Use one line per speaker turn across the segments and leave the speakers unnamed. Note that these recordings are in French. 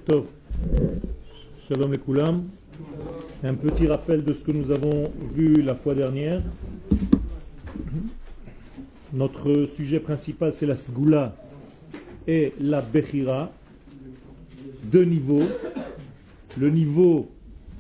Tov. Shalom les Koulam. Un petit rappel de ce que nous avons vu la fois dernière. Notre sujet principal, c'est la Sgoula et la Bechira. Deux niveaux. Le niveau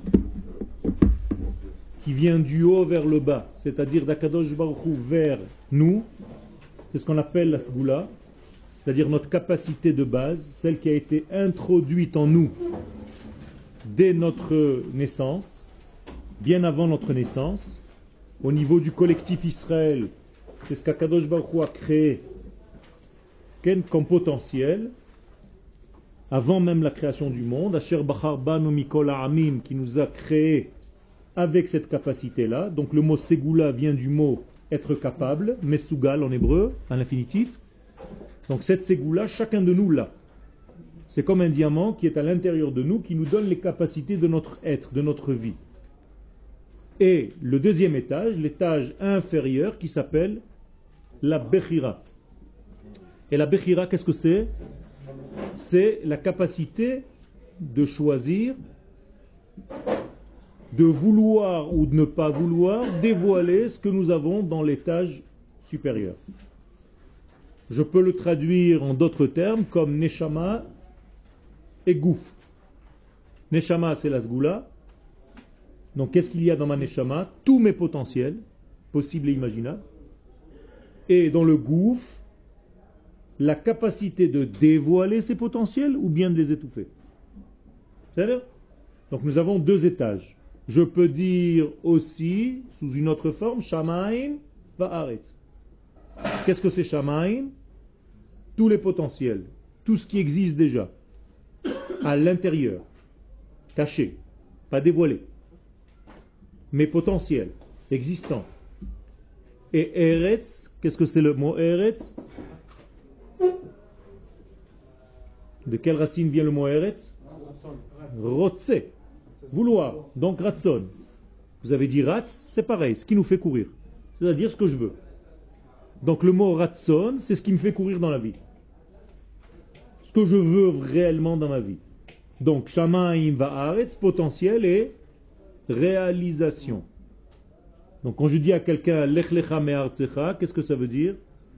qui vient du haut vers le bas, c'est-à-dire d'Akadosh Baruch Hu vers nous, c'est ce qu'on appelle la Sgoula, c'est-à-dire notre capacité de base, celle qui a été introduite en nous dès notre naissance, bien avant notre naissance, au niveau du collectif Israël, c'est ce qu'Akadosh Baruch Hu a créé comme potentiel, avant même la création du monde, Asher Bachar Banu Mikol Ha'amim, qui nous a créé avec cette capacité-là. Donc le mot Ségoula vient du mot être capable, Mesugal en hébreu, à l'infinitif. Donc cette Ségoula, chacun de nous l'a. C'est comme un diamant qui est à l'intérieur de nous, qui nous donne les capacités de notre être, de notre vie. Et le deuxième étage, l'étage inférieur, qui s'appelle la Bechira. Et la Bechira, qu'est-ce que c'est? C'est la capacité de choisir, de vouloir ou de ne pas vouloir dévoiler ce que nous avons dans l'étage supérieur. Je peux le traduire en d'autres termes comme Neshama et Gouf. Neshama, c'est la Sgoula. Donc qu'est-ce qu'il y a dans ma Neshama? Tous mes potentiels, possibles et imaginables. Et dans le Gouf, la capacité de dévoiler ces potentiels ou bien de les étouffer. C'est-à-dire? Donc nous avons deux étages. Je peux dire aussi, sous une autre forme, Shamaim va'aretz. Qu'est-ce que c'est Shamaim? Tous les potentiels, tout ce qui existe déjà, à l'intérieur, caché, pas dévoilé, mais potentiels, existants. Et Eretz, qu'est-ce que c'est le mot Eretz? De quelle racine vient le mot Eretz? Rotse. Vouloir, donc ratson. Vous avez dit ratz, c'est pareil, ce qui nous fait courir. C'est-à-dire ce que je veux. Donc le mot ratson, c'est ce qui me fait courir dans la vie. Ce que je veux réellement dans ma vie. Donc shamaim va'aretz, potentiel et réalisation. Donc quand je dis à quelqu'un lech lecha me'artzecha, qu'est-ce que ça veut dire?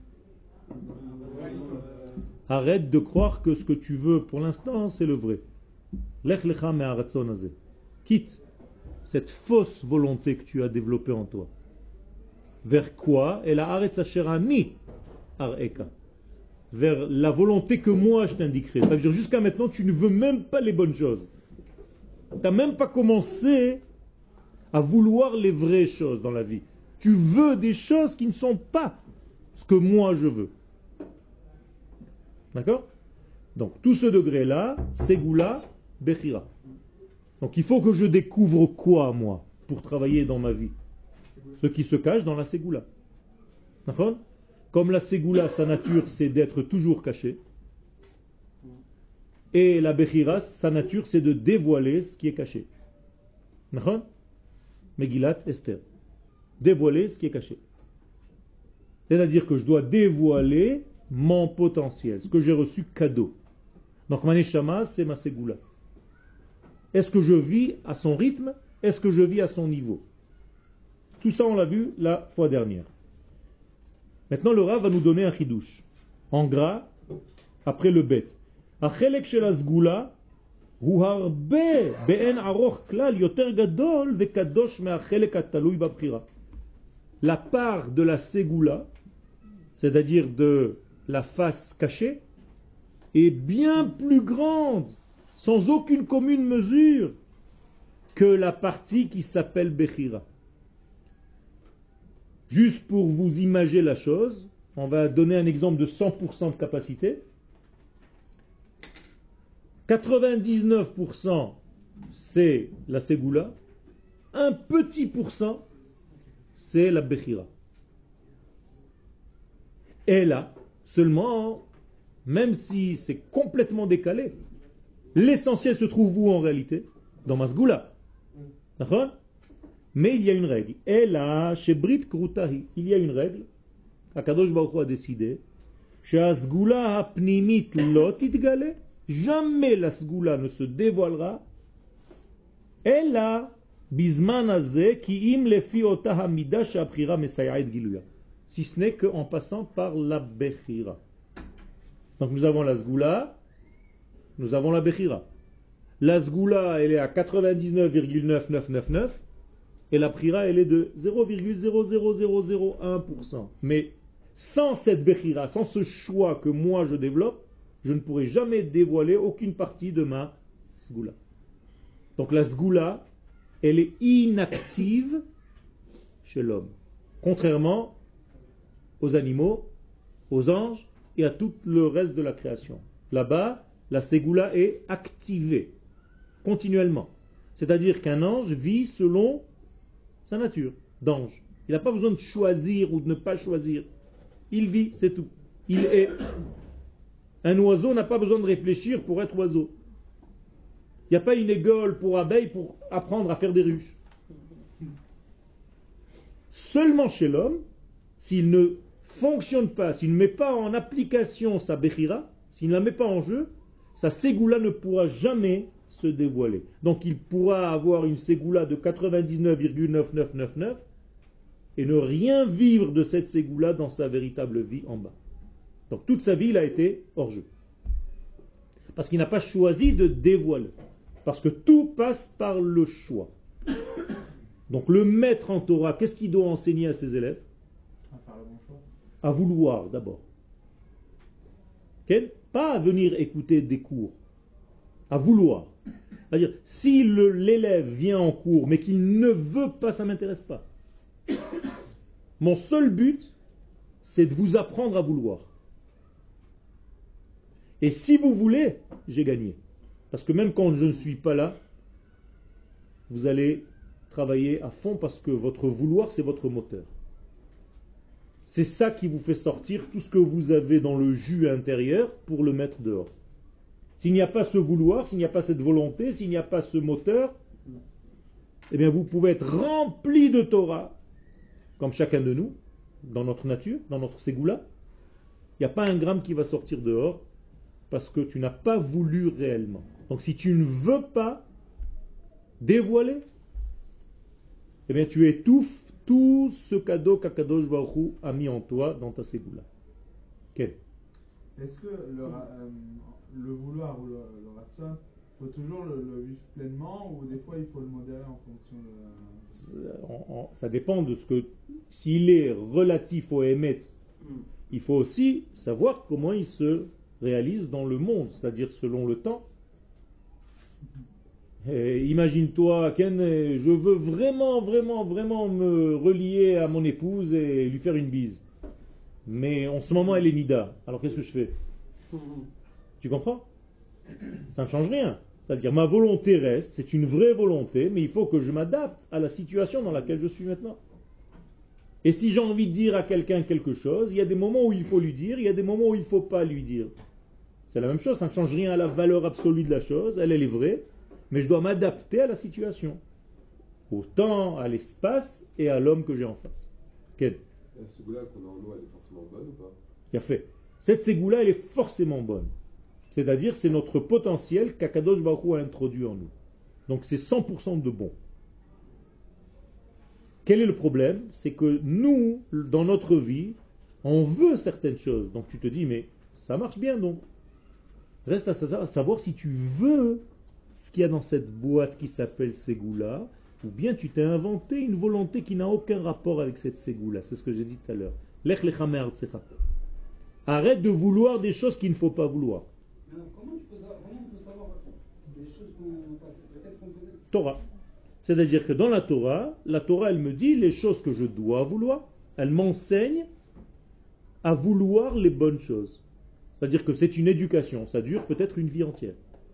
Arrête de croire que ce que tu veux pour l'instant, c'est le vrai. Lech lecha me'aratzon hazeh. Quitte cette fausse volonté que tu as développée en toi. Vers quoi? Et la aretz asher ani areka. Vers la volonté que moi je t'indiquerai. Ça veut dire jusqu'à maintenant tu ne veux même pas les bonnes choses. Tu n'as même pas commencé à vouloir les vraies choses dans la vie. Tu veux des choses qui ne sont pas ce que moi je veux. D'accord? Donc tout ce degré-là, Ségoula, Bechira. Donc il faut que je découvre quoi, moi, pour travailler dans ma vie? Ce qui se cache dans la Ségoula. D'accord? Comme la Ségoula, sa nature, c'est d'être toujours caché. Et la Bechira, sa nature, c'est de dévoiler ce qui est caché. D'accord? Megillat Esther. Dévoiler ce qui est caché. C'est-à-dire que je dois dévoiler mon potentiel, ce que j'ai reçu cadeau. Donc ma neshama, c'est ma Ségoula. Est-ce que je vis à son rythme? Est-ce que je vis à son niveau? Tout ça, on l'a vu la fois dernière. Maintenant, le Rav va nous donner un chidouche. En gras, après le bet. Achelek shel hasgoula hu harbe be'en aroch klal yoter gadol ve'kadosh me'achelek hatalui b'bchira. La part de la Ségoula, c'est-à-dire de la face cachée, est bien plus grande, sans aucune commune mesure, que la partie qui s'appelle Bechira. Juste pour vous imager la chose, on va donner un exemple de 100% de capacité. 99% c'est la Ségoula, un petit pourcent c'est la Bechira. Et là, seulement, même si c'est complètement décalé, l'essentiel se trouve où en réalité? Dans ma Sgoula. D'accord? Mais il y a une règle. Et là, chez Brit Krutahi, il y a une règle. Akadosh Baruch Hu a décidé. Shasgoula hapnimit lo titgale Jamais la sgoula ne se dévoilera. Elle a bisman azeh ki im lefi ota hamida she'abchira mesaya'et giluya. Si ce n'est qu'en passant par la bechira. Donc nous avons la sgoula, nous avons la bechira. La sgoula, elle est à 99,9999 et la prira, elle est de 0,00001%. Mais sans cette bechira, sans ce choix que moi je développe, je ne pourrai jamais dévoiler aucune partie de ma sgoula. Donc la sgoula, elle est inactive chez l'homme. Contrairement aux animaux, aux anges et à tout le reste de la création. Là-bas, la ségoula est activée continuellement. C'est-à-dire qu'un ange vit selon sa nature d'ange. Il n'a pas besoin de choisir ou de ne pas choisir. Il vit, c'est tout. Il est. Un oiseau n'a pas besoin de réfléchir pour être oiseau. Il n'y a pas une école pour abeilles pour apprendre à faire des ruches. Seulement chez l'homme, s'il ne fonctionne pas, s'il ne met pas en application sa bechira, s'il ne la met pas en jeu, sa ségoula ne pourra jamais se dévoiler. Donc il pourra avoir une ségoula de 99,9999 et ne rien vivre de cette ségoula dans sa véritable vie en bas. Donc toute sa vie, il a été hors jeu. Parce qu'il n'a pas choisi de dévoiler. Parce que tout passe par le choix. Donc le maître en Torah, qu'est-ce qu'il doit enseigner à ses élèves? À vouloir d'abord. Okay? Pas à venir écouter des cours. À vouloir. C'est-à-dire, si l'élève vient en cours, mais qu'il ne veut pas, ça ne m'intéresse pas. Mon seul but, c'est de vous apprendre à vouloir. Et si vous voulez, j'ai gagné. Parce que même quand je ne suis pas là, vous allez travailler à fond parce que votre vouloir, c'est votre moteur. C'est ça qui vous fait sortir tout ce que vous avez dans le jus intérieur pour le mettre dehors. S'il n'y a pas ce vouloir, s'il n'y a pas cette volonté, s'il n'y a pas ce moteur, eh bien vous pouvez être rempli de Torah, comme chacun de nous, dans notre nature, dans notre ségoula. Il n'y a pas un gramme qui va sortir dehors parce que tu n'as pas voulu réellement. Donc si tu ne veux pas dévoiler, eh bien tu étouffes tout ce cadeau qu'Akadosh Baruch Hu a mis en toi dans ta ségoula. Okay.
Est-ce que le vouloir ou le ratson, il faut toujours le vivre pleinement ou des fois il faut le modérer en fonction de...
Ça dépend de ce que... S'il est relatif au émet, il faut aussi savoir comment il se réalise dans le monde, c'est-à-dire selon le temps. Imagine-toi, Ken, je veux vraiment me relier à mon épouse et lui faire une bise. Mais en ce moment, elle est nida. Alors qu'est-ce que je fais? Tu comprends? Ça ne change rien. C'est-à-dire, ma volonté reste, c'est une vraie volonté, mais il faut que je m'adapte à la situation dans laquelle je suis maintenant. Et si j'ai envie de dire à quelqu'un quelque chose, il y a des moments où il faut lui dire, il y a des moments où il ne faut pas lui dire. C'est la même chose, ça ne change rien à la valeur absolue de la chose, elle est vraie, mais je dois m'adapter à la situation, au temps, à l'espace et à l'homme que j'ai en face. Quel?
La ségoula qu'on a en nous, elle est forcément bonne ou pas?
Bien fait. Cette ségoula, elle est forcément bonne. C'est-à-dire, c'est notre potentiel qu'Akadosh Baruch Hu a introduit en nous. Donc c'est 100% de bon. Quel est le problème? C'est que nous, dans notre vie, on veut certaines choses. Donc tu te dis, mais ça marche bien donc. Reste à savoir si tu veux ce qu'il y a dans cette boîte qui s'appelle ségoula, ou bien tu t'es inventé une volonté qui n'a aucun rapport avec cette ségoula. C'est ce que j'ai dit tout à l'heure. Lech lecha me'artzecha. Arrête de vouloir des choses qu'il ne faut pas vouloir.
Comment on peut savoir des choses qu'on passe? Peut-être qu'on peut...
Torah. C'est-à-dire que dans la Torah, elle me dit les choses que je dois vouloir, elle m'enseigne à vouloir les bonnes choses. C'est-à-dire que c'est une éducation, ça dure peut-être une vie entière.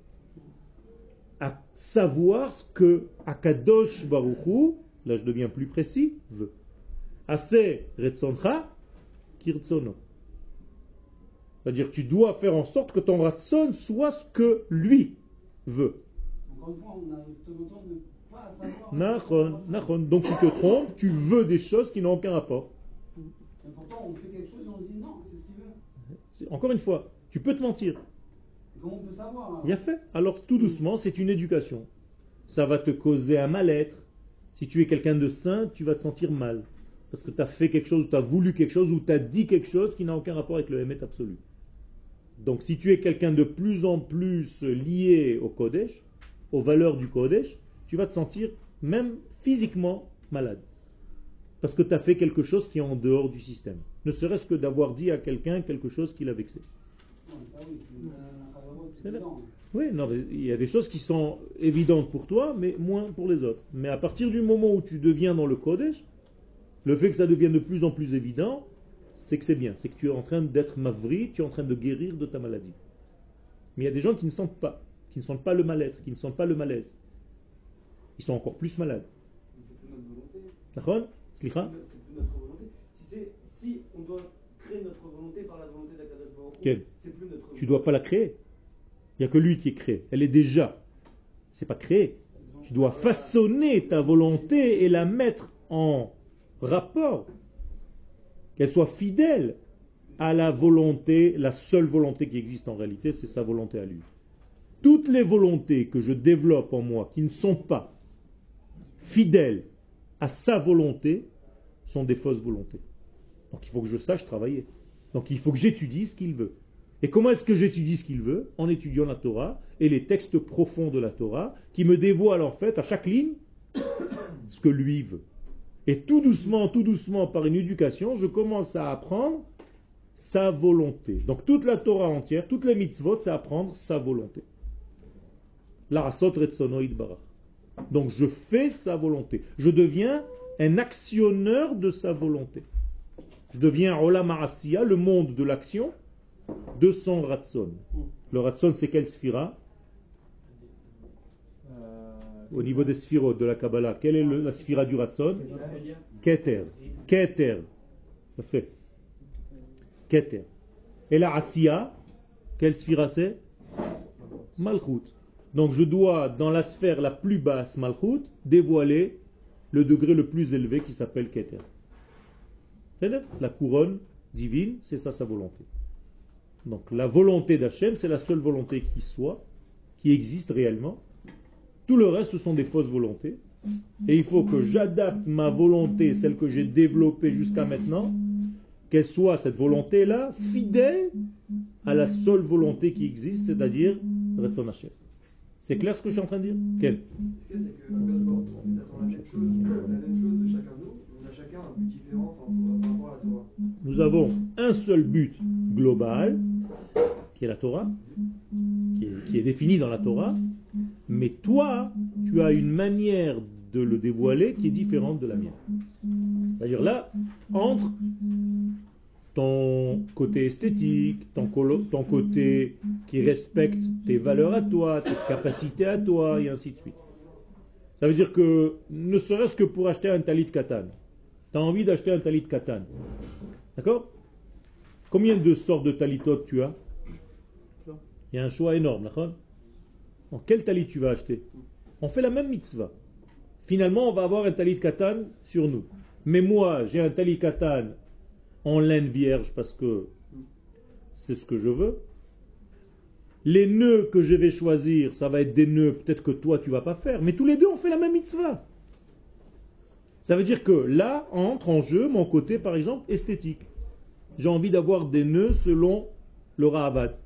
À savoir ce que Akadosh Baruch Hu, là je deviens plus précis, veut. Assez retzoncha kirtzono. C'est-à-dire que tu dois faire en sorte que ton ratson soit ce que lui veut.
Encore une fois, on a temps de ne pas
savoir. Nachon. Donc tu te trompes, tu veux des choses qui n'ont aucun rapport.
Et pourtant, on fait quelque chose et on se dit non, c'est ce qu'il veut.
Encore une fois, tu peux te mentir.
Comment on peut savoir hein?
Bien fait. Alors tout doucement, c'est une éducation. Ça va te causer un mal-être. Si tu es quelqu'un de saint, tu vas te sentir mal. Parce que tu as fait quelque chose, tu as voulu quelque chose, ou tu as dit quelque chose qui n'a aucun rapport avec le Hémet absolu. Donc si tu es quelqu'un de plus en plus lié au Kodesh, aux valeurs du Kodesh, tu vas te sentir même physiquement malade. Parce que tu as fait quelque chose qui est en dehors du système. Ne serait-ce que d'avoir dit à quelqu'un quelque chose qui l'a vexé.
Non, ça oui, c'est
C'est
évident.
Oui, non, mais il y a des choses qui sont évidentes pour toi, mais moins pour les autres. Mais à partir du moment où tu deviens dans le Kodesh, le fait que ça devienne de plus en plus évident, c'est que c'est bien. C'est que tu es en train d'être mavri, tu es en train de guérir de ta maladie. Mais il y a des gens qui ne sentent pas, le mal-être, qui ne sentent pas le malaise. Ils sont encore plus malades.
C'est plus notre volonté.
D'accord? Slicha?
C'est plus notre volonté. Si on doit créer notre volonté par la volonté d'Akadosh Baruch Hu,
Quelle?
c'est plus notre volonté.
Tu ne dois pas la créer. Il n'y a que lui qui est créé. Elle est déjà. C'est pas créé. Tu dois façonner ta volonté et la mettre en rapport. Qu'elle soit fidèle à la volonté, la seule volonté qui existe en réalité, c'est sa volonté à lui. Toutes les volontés que je développe en moi qui ne sont pas fidèles à sa volonté sont des fausses volontés. Donc il faut que je sache travailler. Donc il faut que j'étudie ce qu'il veut. Et comment est-ce que j'étudie ce qu'il veut? En étudiant la Torah et les textes profonds de la Torah qui me dévoilent en fait à chaque ligne ce que lui veut. Et tout doucement, par une éducation, je commence à apprendre sa volonté. Donc toute la Torah entière, toutes les mitzvot, c'est apprendre sa volonté. L'arasot retsono itbarach. Donc je fais sa volonté. Je deviens un actionneur de sa volonté. Je deviens olam ha'asiya, le monde de l'action, de son ratson. Le ratson, c'est quelle sphira? Au niveau des sphirotes de la Kabbalah, quelle est la sphira du ratson? Keter. Keter. Ça fait. Keter. Et la Asiya, quelle sphira c'est? Malchut. Donc je dois, dans la sphère la plus basse, Malchut, dévoiler le degré le plus élevé qui s'appelle Keter. La couronne divine, c'est ça sa volonté. Donc la volonté d'Hachem, c'est la seule volonté qui soit, qui existe réellement. Tout le reste, ce sont des fausses volontés. Et il faut que j'adapte ma volonté, celle que j'ai développée jusqu'à maintenant, qu'elle soit, cette volonté-là, fidèle à la seule volonté qui existe, c'est-à-dire Retzon Hashem. C'est clair ce que je suis en train de dire? Quel?
Ce qu'il y a, c'est que Akadosh Baruch Hu, il attend la même chose de chacun de nous. On a chacun un but différent par rapport à la Torah.
Nous avons un seul but global, qui est la Torah, qui est défini dans la Torah, mais toi, tu as une manière de le dévoiler qui est différente de la mienne. C'est-à-dire là, entre ton côté esthétique, ton côté qui respecte tes valeurs à toi, tes capacités à toi, et ainsi de suite. Ça veut dire que, ne serait-ce que pour acheter un talit katan, tu as envie d'acheter un talit katan. D'accord? Combien de sortes de talitot tu as? Il y a un choix énorme, d'accord? En quel talit tu vas acheter? On fait la même mitzvah. Finalement, on va avoir un talit katan sur nous. Mais moi, j'ai un talit katan en laine vierge parce que c'est ce que je veux. Les nœuds que je vais choisir, ça va être des nœuds peut-être que toi tu vas pas faire. Mais tous les deux, on fait la même mitzvah. Ça veut dire que là, entre en jeu mon côté, par exemple, esthétique. J'ai envie d'avoir des nœuds selon le Rahavad.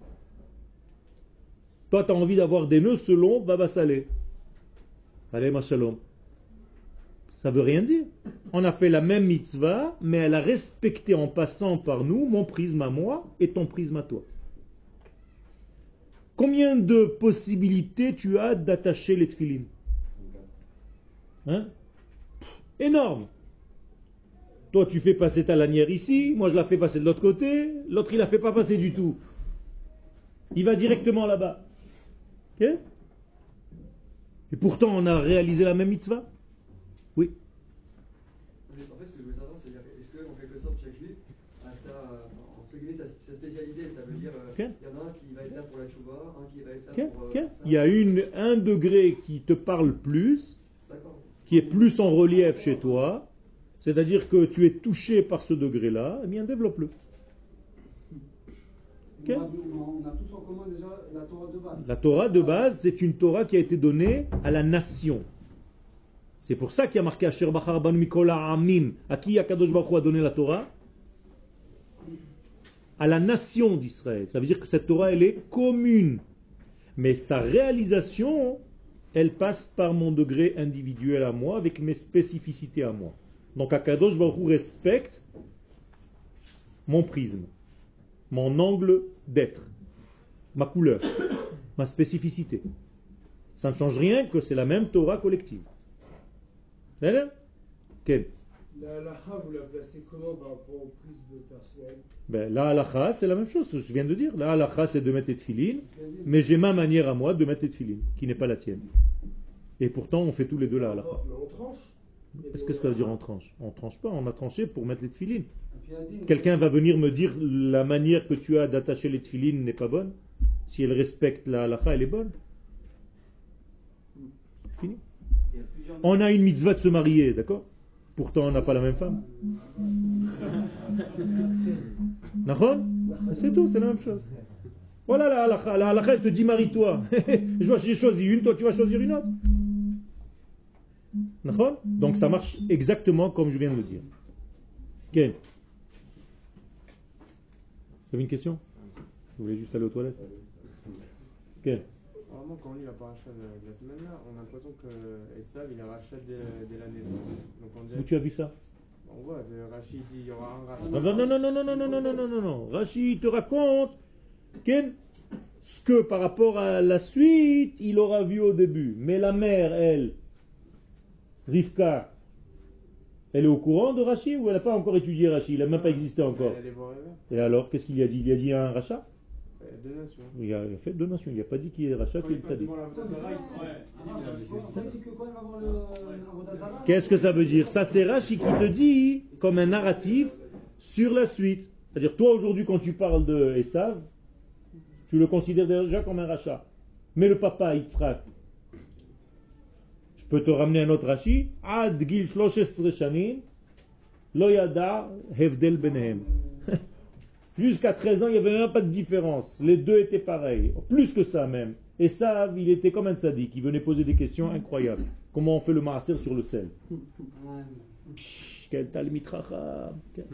Toi, tu as envie d'avoir des nœuds selon Baba Saleh. Allez, ma shalom. Ça veut rien dire. On a fait la même mitzvah, mais elle a respecté en passant par nous mon prisme à moi et ton prisme à toi. Combien de possibilités tu as d'attacher les tefilines? Hein? Énorme. Toi, tu fais passer ta lanière ici, moi je la fais passer de l'autre côté, l'autre il la fait pas passer du tout. Il va directement là-bas. Okay? Et pourtant, on a réalisé la même mitzvah. Oui.
Mais en fait, ce que je voulais savoir, c'est est-ce qu'en quelque sorte, chaque juif a sa spécialité? Ça veut dire, il y en a un qui va être là pour la tchouva, un qui va être là pour... ça.
Il y a un degré qui te parle plus, qui est plus en relief chez toi, c'est-à-dire que tu es touché par ce degré-là, eh bien développe-le. Okay.
On a tous en commun déjà la Torah de base.
La Torah de base, c'est une Torah qui a été donnée à la nation. C'est pour ça qu'il y a marqué Asher Bachar Banu Mikol Ha'amim. À qui Akadosh Baruch Hu a donné la Torah? À la nation d'Israël. Ça veut dire que cette Torah, elle est commune. Mais sa réalisation, elle passe par mon degré individuel à moi, avec mes spécificités à moi. Donc Akadosh Baruch Hu respecte mon prisme, mon angle d'être, ma couleur, ma spécificité. Ça ne change rien que c'est la même Torah collective. D'accord? Quel?
La halakha, vous la placez comment par rapport au prisme personnel?
Ben, la halakha, c'est la même chose que je viens de dire. La halakha, c'est de mettre les tefilines, mais j'ai ma manière à moi de mettre les tefilines, qui n'est pas la tienne. Et pourtant, on fait tous les deux la halakha.
Mais on tranche.
Qu'est-ce que ça veut dire on tranche? On tranche pas, on a tranché pour mettre les tefilines. Quelqu'un va venir me dire la manière que tu as d'attacher les tefilines n'est pas bonne. Si elle respecte la halakha, elle est bonne. Fini. On a une mitzvah de se marier, d'accord? Pourtant, on n'a pas la même femme. D'accord? C'est tout, c'est la même chose. Voilà la halakha. La halakha, elle te dit marie-toi. J'ai choisi une, toi tu vas choisir une autre. D'accord? Donc ça marche exactement comme je viens de le dire. Quel? Vous avez une question? Vous voulez juste aller aux toilettes? Quel?
Vraiment, quand on lit la paracha de la semaine là, on a l'impression que Esav il est rachat dès la naissance. Donc on dirait
Où tu as vu ça?
on voit, Rachid dit il y aura un rachat.
Non, non, non, non, non, non, non, non, non, non, non, non. Rachid te raconte ce que par rapport à la suite, il aura vu au début. Mais la mère, elle, Rivka, elle est au courant de Rachid ou elle n'a pas encore étudié Rachid? Il n'a même pas existé encore.
Elle est voir rêver.
Et alors, qu'est-ce qu'il a dit? Il a dit un rachat?
Deux nations.
Il a fait deux nations. Il n'a pas dit qu'il est rachat, qu'il est tzaddik. Qu'est-ce que ça veut dire? Ça, c'est Rashi qui te dit comme un narratif sur la suite. C'est-à-dire, toi, aujourd'hui, quand tu parles de Esav, tu le considères déjà comme un rachat. Mais le papa, Yitzhak, je peux te ramener un autre Rashi. Ad gil 13 shanim, lo yada hevdel benehem. Jusqu'à 13 ans, il n'y avait même pas de différence. Les deux étaient pareils. Plus que ça même. Et ça, il était comme un tzaddik. Il venait poser des questions incroyables. Comment on fait le maaser sur le sel? Quel talmid chacham.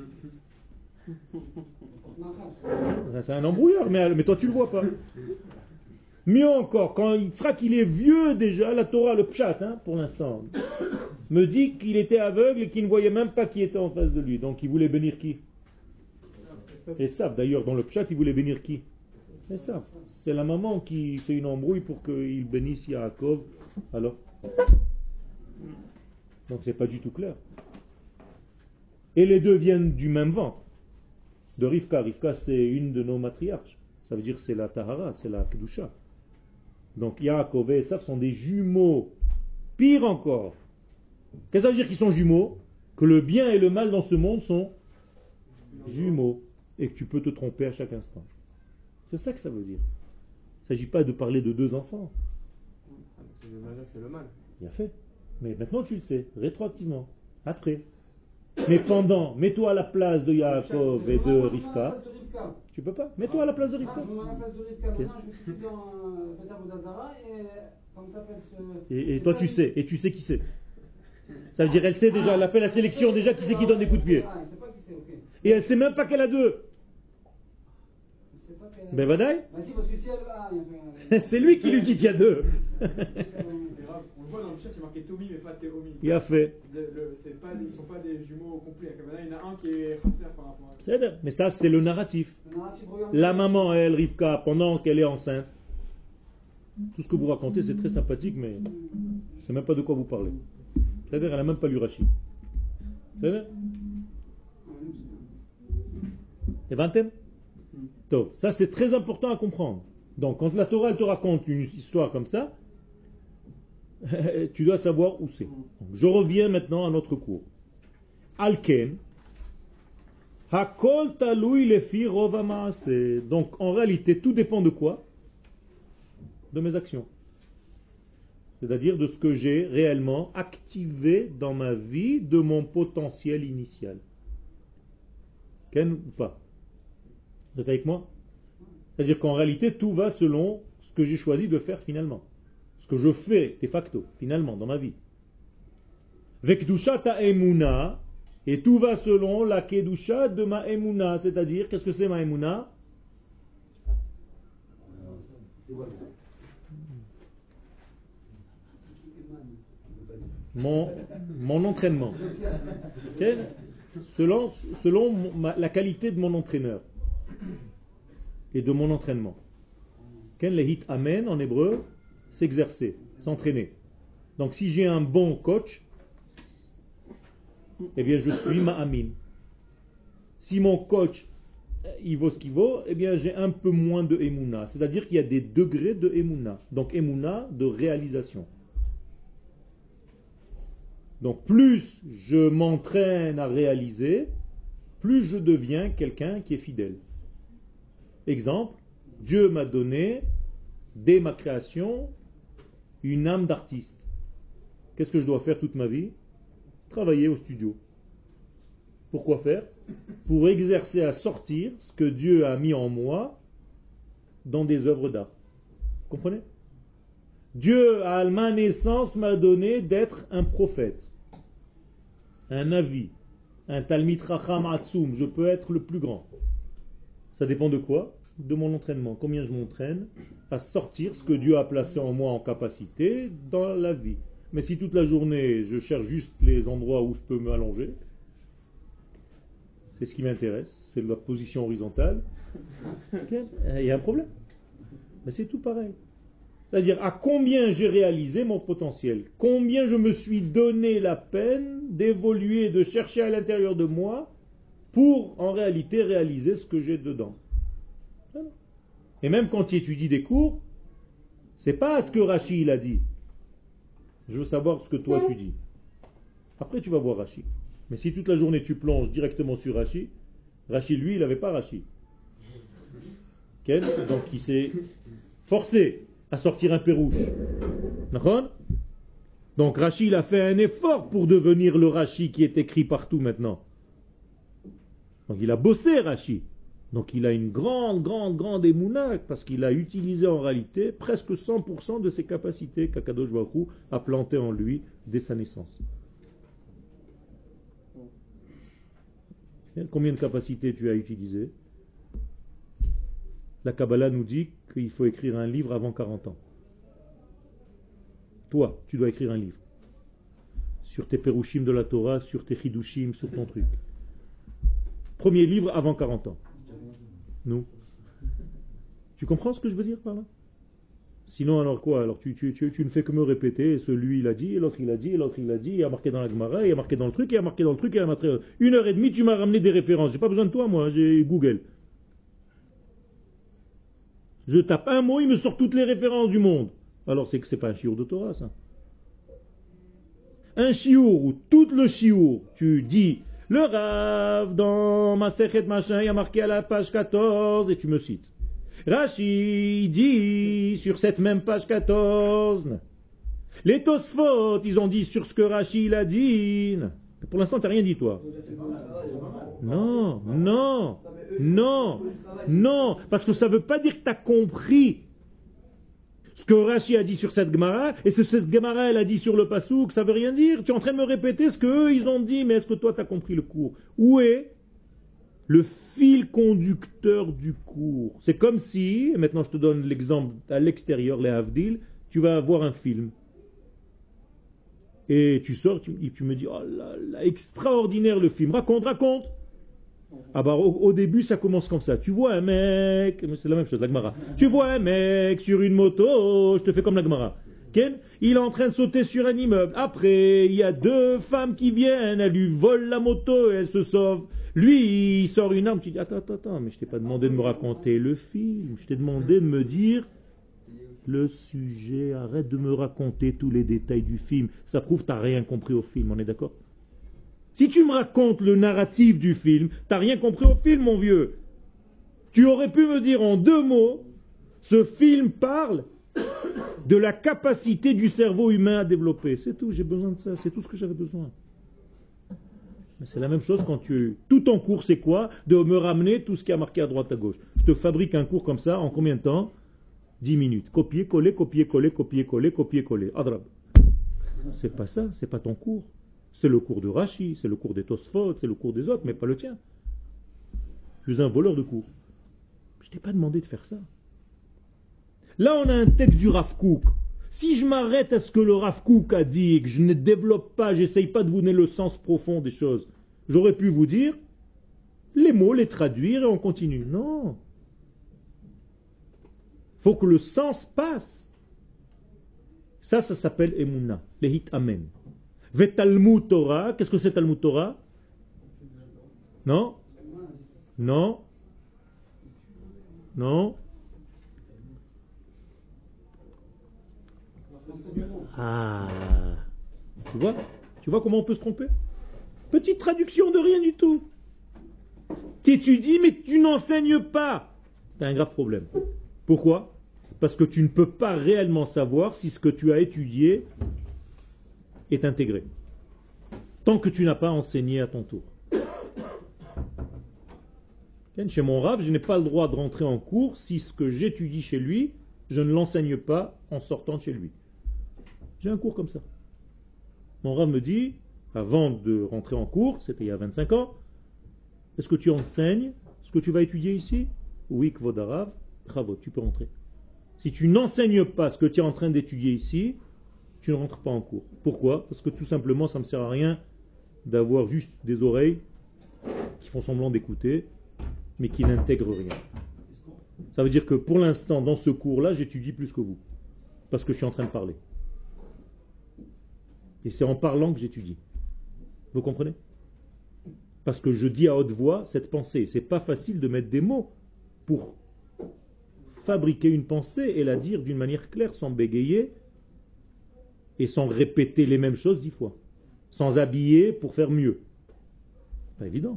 C'est un embrouillard, mais toi tu le vois pas. Mieux encore, quand Yitzhak il est vieux déjà, la Torah, le pshat, pour l'instant, me dit qu'il était aveugle et qu'il ne voyait même pas qui était en face de lui. Donc il voulait bénir qui? Et ça, d'ailleurs, dans le pshat, il voulait bénir qui? C'est ça. C'est la maman qui fait une embrouille pour qu'il bénisse Yaakov. Alors? Donc c'est pas du tout clair. Et les deux viennent du même ventre. De Rivka. Rivka, c'est une de nos matriarches. Ça veut dire que c'est la Tahara, c'est la Kedusha. Donc Yaakov et Esav sont des jumeaux. Pire encore. Qu'est-ce que ça veut dire qu'ils sont jumeaux? Que le bien et le mal dans ce monde sont jumeaux. Et que tu peux te tromper à chaque instant. C'est ça que ça veut dire. Il ne s'agit pas de parler de deux enfants.
C'est le mal, c'est le mal.
Bien fait. Mais maintenant tu le sais, rétroactivement. Après. Mais pendant, mets-toi à la place de Yaakov et de Rivka. Tu peux pas. Mets-toi à la place de Rivka.
Je me mets à la place de Rivka. Maintenant, je me suis dans Beta Vodazara et comment ça s'appelle ce...
Et toi tu sais, et tu sais qui c'est. Ça veut dire elle sait déjà, elle a fait la sélection déjà qui c'est qui donne des coups de pied.
Ah, elle sait pas qui c'est, ok.
Et elle sait même pas qu'elle a deux.
Elle sait pas qu'elle...
Ben vadaï.
Bah si, parce que si elle... Ah, il y a...
C'est lui qui lui dit qu'il y a deux.
On le voit dans le chat, c'est marqué Tommy, mais pas Théomi.
Il a fait.
Ils ne sont pas des jumeaux complets. Il y en a un qui est raster par rapport à ça.
C'est bien. Mais ça c'est le narratif.
C'est un narratif, regarde.
La maman, elle, Rivka, pendant qu'elle est enceinte, tout ce que vous racontez c'est très sympathique, mais je ne sais même pas de quoi vous parlez. C'est-à-dire elle n'a même pas lu Rashi. C'est bien. Et 20e. Donc, ça c'est très important à comprendre. Donc quand la Torah elle te raconte une histoire comme ça, tu dois savoir où c'est. Donc, je reviens maintenant à notre cours. Alken, Hakol talui lefi rov hamaaseh. Donc en réalité tout dépend de quoi? De mes actions. C'est-à-dire de ce que j'ai réellement activé dans ma vie, de mon potentiel initial. Ken ou pas? Vous êtes avec moi? C'est-à-dire qu'en réalité, tout va selon ce que j'ai choisi de faire finalement. Ce que je fais de facto, finalement, dans ma vie. Vekdusha ta emuna, et tout va selon la kedusha de ma emuna. C'est-à-dire, qu'est-ce que c'est ma emuna? Mon entraînement. Okay? Selon la qualité de mon entraîneur et de mon entraînement. Le hit amen en hébreu, s'exercer, s'entraîner. Donc si j'ai un bon coach, eh bien je suis ma'amin. Si mon coach il vaut ce qu'il vaut, eh bien j'ai un peu moins de emuna. C'est-à-dire qu'il y a des degrés de emuna. Donc emuna de réalisation. Donc plus je m'entraîne à réaliser, plus je deviens quelqu'un qui est fidèle. Exemple, Dieu m'a donné, dès ma création, une âme d'artiste. Qu'est-ce que je dois faire toute ma vie? Travailler au studio. Pourquoi faire? Pour exercer à sortir ce que Dieu a mis en moi dans des œuvres d'art. Vous comprenez? Dieu, à ma naissance, m'a donné d'être un prophète, un avis, un talmid racham atzum. Je peux être le plus grand. Ça dépend de quoi? De mon entraînement. Combien je m'entraîne à sortir ce que Dieu a placé en moi en capacité dans la vie. Mais si toute la journée, je cherche juste les endroits où je peux m'allonger, c'est ce qui m'intéresse, c'est la position horizontale, okay. Il y a un problème. Mais c'est tout pareil. C'est-à-dire à combien j'ai réalisé mon potentiel, combien je me suis donné la peine d'évoluer, de chercher à l'intérieur de moi pour en réalité réaliser ce que j'ai dedans. Voilà. Et même quand tu étudies des cours, c'est pas ce que Rashi il a dit. Je veux savoir ce que toi tu dis. Après tu vas voir Rashi. Mais si toute la journée tu plonges directement sur Rashi, Rashi lui il n'avait pas Rashi. Okay? Donc il s'est forcé à sortir un pérouche. D'accord? Donc Rashi il a fait un effort pour devenir le Rashi qui est écrit partout maintenant. Donc il a bossé Rashi. Donc il a une grande émouna parce qu'il a utilisé en réalité presque 100% de ses capacités qu'Akadosh Baruch Hu a planté en lui dès sa naissance. Combien de capacités tu as utilisées? La Kabbalah nous dit qu'il faut écrire un livre avant 40 ans. Toi, tu dois écrire un livre. Sur tes perushim de la Torah, sur tes chidushim, sur ton truc. Premier livre avant 40 ans. Nous. Tu comprends ce que je veux dire par là? Sinon, alors quoi? Alors tu ne fais que me répéter, celui il a dit, et l'autre il a dit, et l'autre il a dit, il y a marqué dans la Gemara, il y a marqué dans le truc, il y a marqué dans le truc, il y a marqué... 1h30, tu m'as ramené des références. J'ai pas besoin de toi, moi, j'ai Google. Je tape un mot, il me sort toutes les références du monde. Alors c'est que c'est pas un chiour de Torah, ça. Un chiour où tout le chiour, tu dis... Le Rav, dans ma Sechet machin, il y a marqué à la page 14, et tu me cites. Rashi dit sur cette même page 14. Les Tosfot, ils ont dit sur ce que Rashi il a dit. Pour l'instant, tu n'as rien dit, toi. Non, parce que ça ne veut pas dire que tu as compris ce que Rashi a dit sur cette Gemara, et ce que cette Gemara elle a dit sur le Passouk, ça ne veut rien dire. Tu es en train de me répéter ce qu'eux ils ont dit, mais est-ce que toi tu as compris le cours? Où est le fil conducteur du cours? C'est comme si, et maintenant je te donne l'exemple à l'extérieur, les Havdil, tu vas voir un film. Et tu sors, tu me dis, oh là là, extraordinaire le film, raconte. Ah bah au début ça commence comme ça. Tu vois un mec, mais c'est la même chose, la Gemara. Tu vois un mec sur une moto, je te fais comme la Gemara. Il est en train de sauter sur un immeuble. Après, il y a deux femmes qui viennent, elles lui volent la moto et elles se sauvent. Lui, il sort une arme. Tu dis, attends, mais je t'ai pas demandé de me raconter le film. Je t'ai demandé de me dire le sujet. Arrête de me raconter tous les détails du film. Ça prouve que tu n'as rien compris au film, on est d'accord? Si tu me racontes le narratif du film, tu n'as rien compris au film, mon vieux. Tu aurais pu me dire en 2 mots, ce film parle de la capacité du cerveau humain à développer. C'est tout, j'ai besoin de ça, c'est tout ce que j'avais besoin. C'est la même chose quand tu... Tout ton cours, c'est quoi? De me ramener tout ce qui a marqué à droite, à gauche. Je te fabrique un cours comme ça, en combien de temps? 10 minutes. Copier, coller, copier, coller, copier, coller, copier, coller. Adrab. C'est pas ça, c'est pas ton cours. C'est le cours de Rashi, c'est le cours des Tosfot, c'est le cours des autres, mais pas le tien. Je suis un voleur de cours. Je t'ai pas demandé de faire ça. Là, on a un texte du Rav Kook. Si je m'arrête à ce que le Rav Kook a dit et que je ne développe pas, j'essaye pas de vous donner le sens profond des choses, j'aurais pu vous dire les mots, les traduire et on continue. Non. Faut que le sens passe. Ça s'appelle Emunah, les hit amen. Ve Talmud Torah, qu'est-ce que c'est Talmud Torah? Non? Non? Non? Ah, tu vois comment on peut se tromper? Petite traduction de rien du tout. Tu étudies mais tu n'enseignes pas. Tu as un grave problème. Pourquoi? Parce que tu ne peux pas réellement savoir si ce que tu as étudié est intégré. Tant que tu n'as pas enseigné à ton tour. Chez mon Rav, je n'ai pas le droit de rentrer en cours si ce que j'étudie chez lui, je ne l'enseigne pas en sortant de chez lui. J'ai un cours comme ça. Mon Rav me dit, avant de rentrer en cours, c'était il y a 25 ans, est-ce que tu enseignes ce que tu vas étudier ici? Oui, Kvod Harav, bravo, tu peux rentrer. Si tu n'enseignes pas ce que tu es en train d'étudier ici, tu ne rentres pas en cours. Pourquoi? Parce que tout simplement, ça ne me sert à rien d'avoir juste des oreilles qui font semblant d'écouter, mais qui n'intègrent rien. Ça veut dire que pour l'instant, dans ce cours-là, j'étudie plus que vous. Parce que je suis en train de parler. Et c'est en parlant que j'étudie. Vous comprenez? Parce que je dis à haute voix cette pensée. C'est pas facile de mettre des mots pour fabriquer une pensée et la dire d'une manière claire, sans bégayer et sans répéter les mêmes choses 10 fois. Sans habiller pour faire mieux. Pas évident.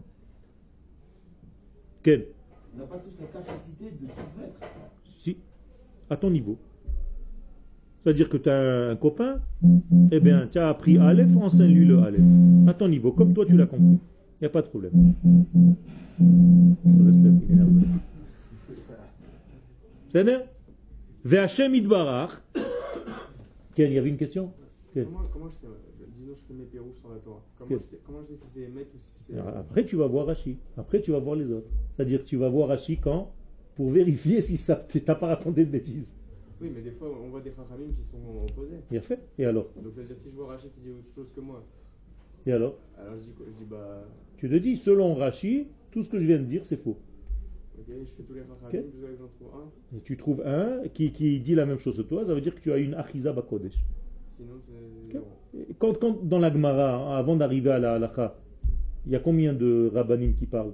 Quel?
On n'a pas tous la capacité de transmettre.
Si, à ton niveau. C'est-à-dire que tu as un copain, eh bien, tu as appris Aleph, enseigne-lui le Aleph. À ton niveau, comme toi tu l'as compris. Il n'y a pas de problème. C'est bien? Ve'Hashem Idbarach. Il y avait une question?
Comment je sais, disons je fais mes pérouges sur la Torah. Comment je sais si c'est Emet ou si c'est...
Après tu vas voir Rashi. Après tu vas voir les autres. C'est-à-dire que tu vas voir Rashi quand? Pour vérifier si ça t'as pas raconté de bêtises.
Oui, mais des fois on voit des Chachamim qui sont opposés.
Bien fait. Et alors?
Donc ça veut dire si je vois Rashi qui dit autre chose que moi.
Et alors?
Alors je dis bah...
Tu te dis, selon Rashi, tout ce que je viens de dire c'est faux.
Ok, je fais tous les Chachamim,
Okay.
jusqu'à que j'en trouve un.
Et tu trouves un qui dit la même chose que toi, ça veut dire que tu as une Achiza Bakodesh.
Sinon c'est...
Okay.
zéro.
Et quand dans la Gemara, avant d'arriver à la halakha, il y a combien de rabbanim qui parlent?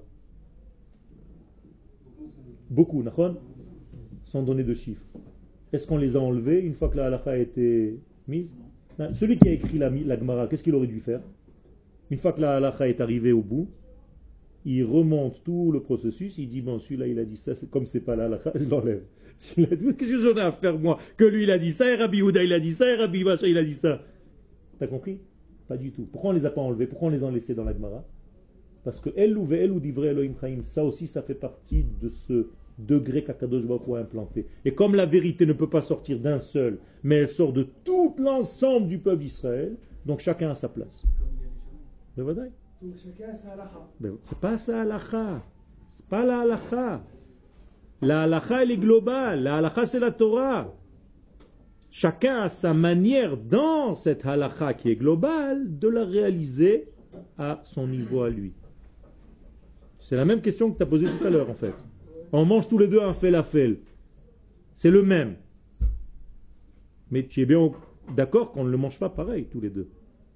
Beaucoup, Nachon? Sans donner de chiffres. Est-ce qu'on les a enlevés une fois que la halakha a été mise? Non. Celui qui a écrit la Gemara, qu'est-ce qu'il aurait dû faire? Une fois que la halakha est arrivée au bout, il remonte tout le processus, il dit bon, celui-là il a dit ça, comme c'est pas la halakha, je l'enlève. Qu'est-ce que j'en ai à faire moi? Que lui il a dit ça, et Rabbi Houda il a dit ça, et Rabbi Bacha il a dit ça. T'as compris? Pas du tout. Pourquoi on les a pas enlevés? Pourquoi on les a laissés dans la Gemara? Parce que Elou ve'elou divrei Elohim Chaim, ça aussi ça fait partie de ce degré qu'Akadosh Baruch Hu a implanté. Et comme la vérité ne peut pas sortir d'un seul, mais elle sort de tout l'ensemble du peuple d'Israël, donc chacun a sa place. Mais voilà.
Donc chacun a sa halakha.
C'est pas ça halakha. C'est pas la halakha. La halakha elle est globale. La halakha c'est la Torah. Chacun a sa manière dans cette halakha qui est globale de la réaliser à son niveau à lui. C'est la même question que tu as posée tout à l'heure en fait. On mange tous les deux un falafel. C'est le même. Mais tu es bien d'accord qu'on ne le mange pas pareil tous les deux.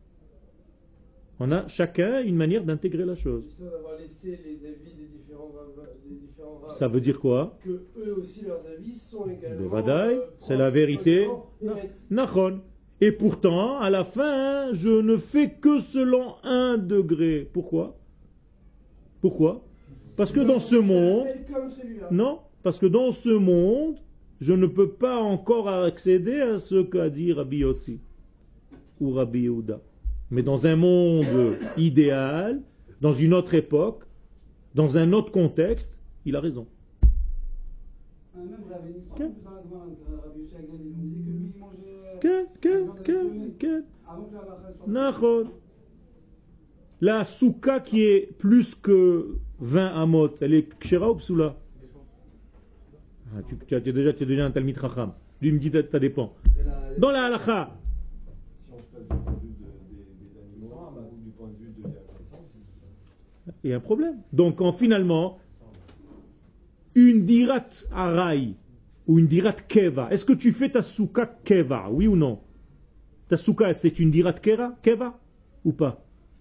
On a chacun une manière d'intégrer la chose.
L'histoire d'avoir laissé les avis des différents rabbins,
Ça veut dire quoi?
que eux aussi leurs avis sont également...
Le Vadaï, c'est la vérité. Nachon. Et pourtant, à la fin, je ne fais que selon 1 degré. Pourquoi? Pourquoi? Parce que dans ce monde... Non, parce que dans ce monde, je ne peux pas encore accéder à ce qu'a dit Rabbi Yossi ou Rabbi Yehuda. Mais dans un monde idéal, dans une autre époque, dans un autre contexte, il a raison.
Même Rabbi Nissan, plus dans la demande, Rabbi Shagel, il nous dit que lui, il mangeait. Avant que la halakha soit.
Nachon. La souka qui est plus que 20 amot, elle est kshera ou psoula? Tu es déjà un talmid chacham. Lui me dit ça dépend. Dans la halakha.
Si on se place du point de vue des animaux ou du point de vue de la
Il y a un problème. Donc finalement, une dirat arai ou une dirat keva, est-ce que tu fais ta souka keva, oui ou non? Ta souka, c'est une dirat keva ou pas?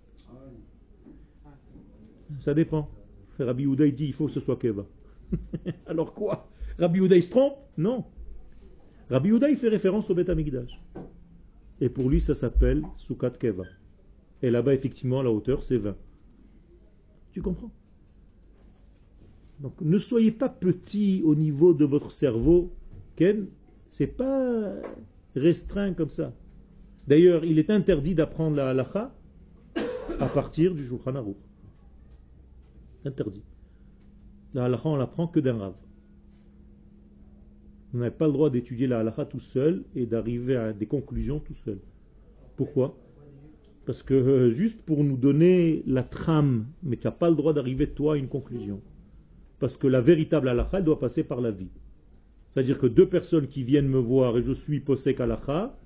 Ça dépend. Rabbi Yehuda dit il faut que ce soit keva. Alors quoi? Rabbi Yehuda il se trompe? Non. Rabbi Yehuda il fait référence au Beth Amikdash. Et pour lui ça s'appelle soukat keva. Et là-bas effectivement la hauteur c'est 20. Tu comprends? Donc ne soyez pas petit au niveau de votre cerveau, Ken. C'est pas restreint comme ça. D'ailleurs, il est interdit d'apprendre la halakha à partir du Shulchan Aruch. Interdit. La halakha, on l'apprend que d'un rav. On n'a pas le droit d'étudier la halakha tout seul et d'arriver à des conclusions tout seul. Pourquoi? Parce que juste pour nous donner la trame, mais tu n'as pas le droit d'arriver toi à une conclusion. Parce que la véritable halakha, elle doit passer par la vie. C'est-à-dire que deux personnes qui viennent me voir et je suis posek halakha,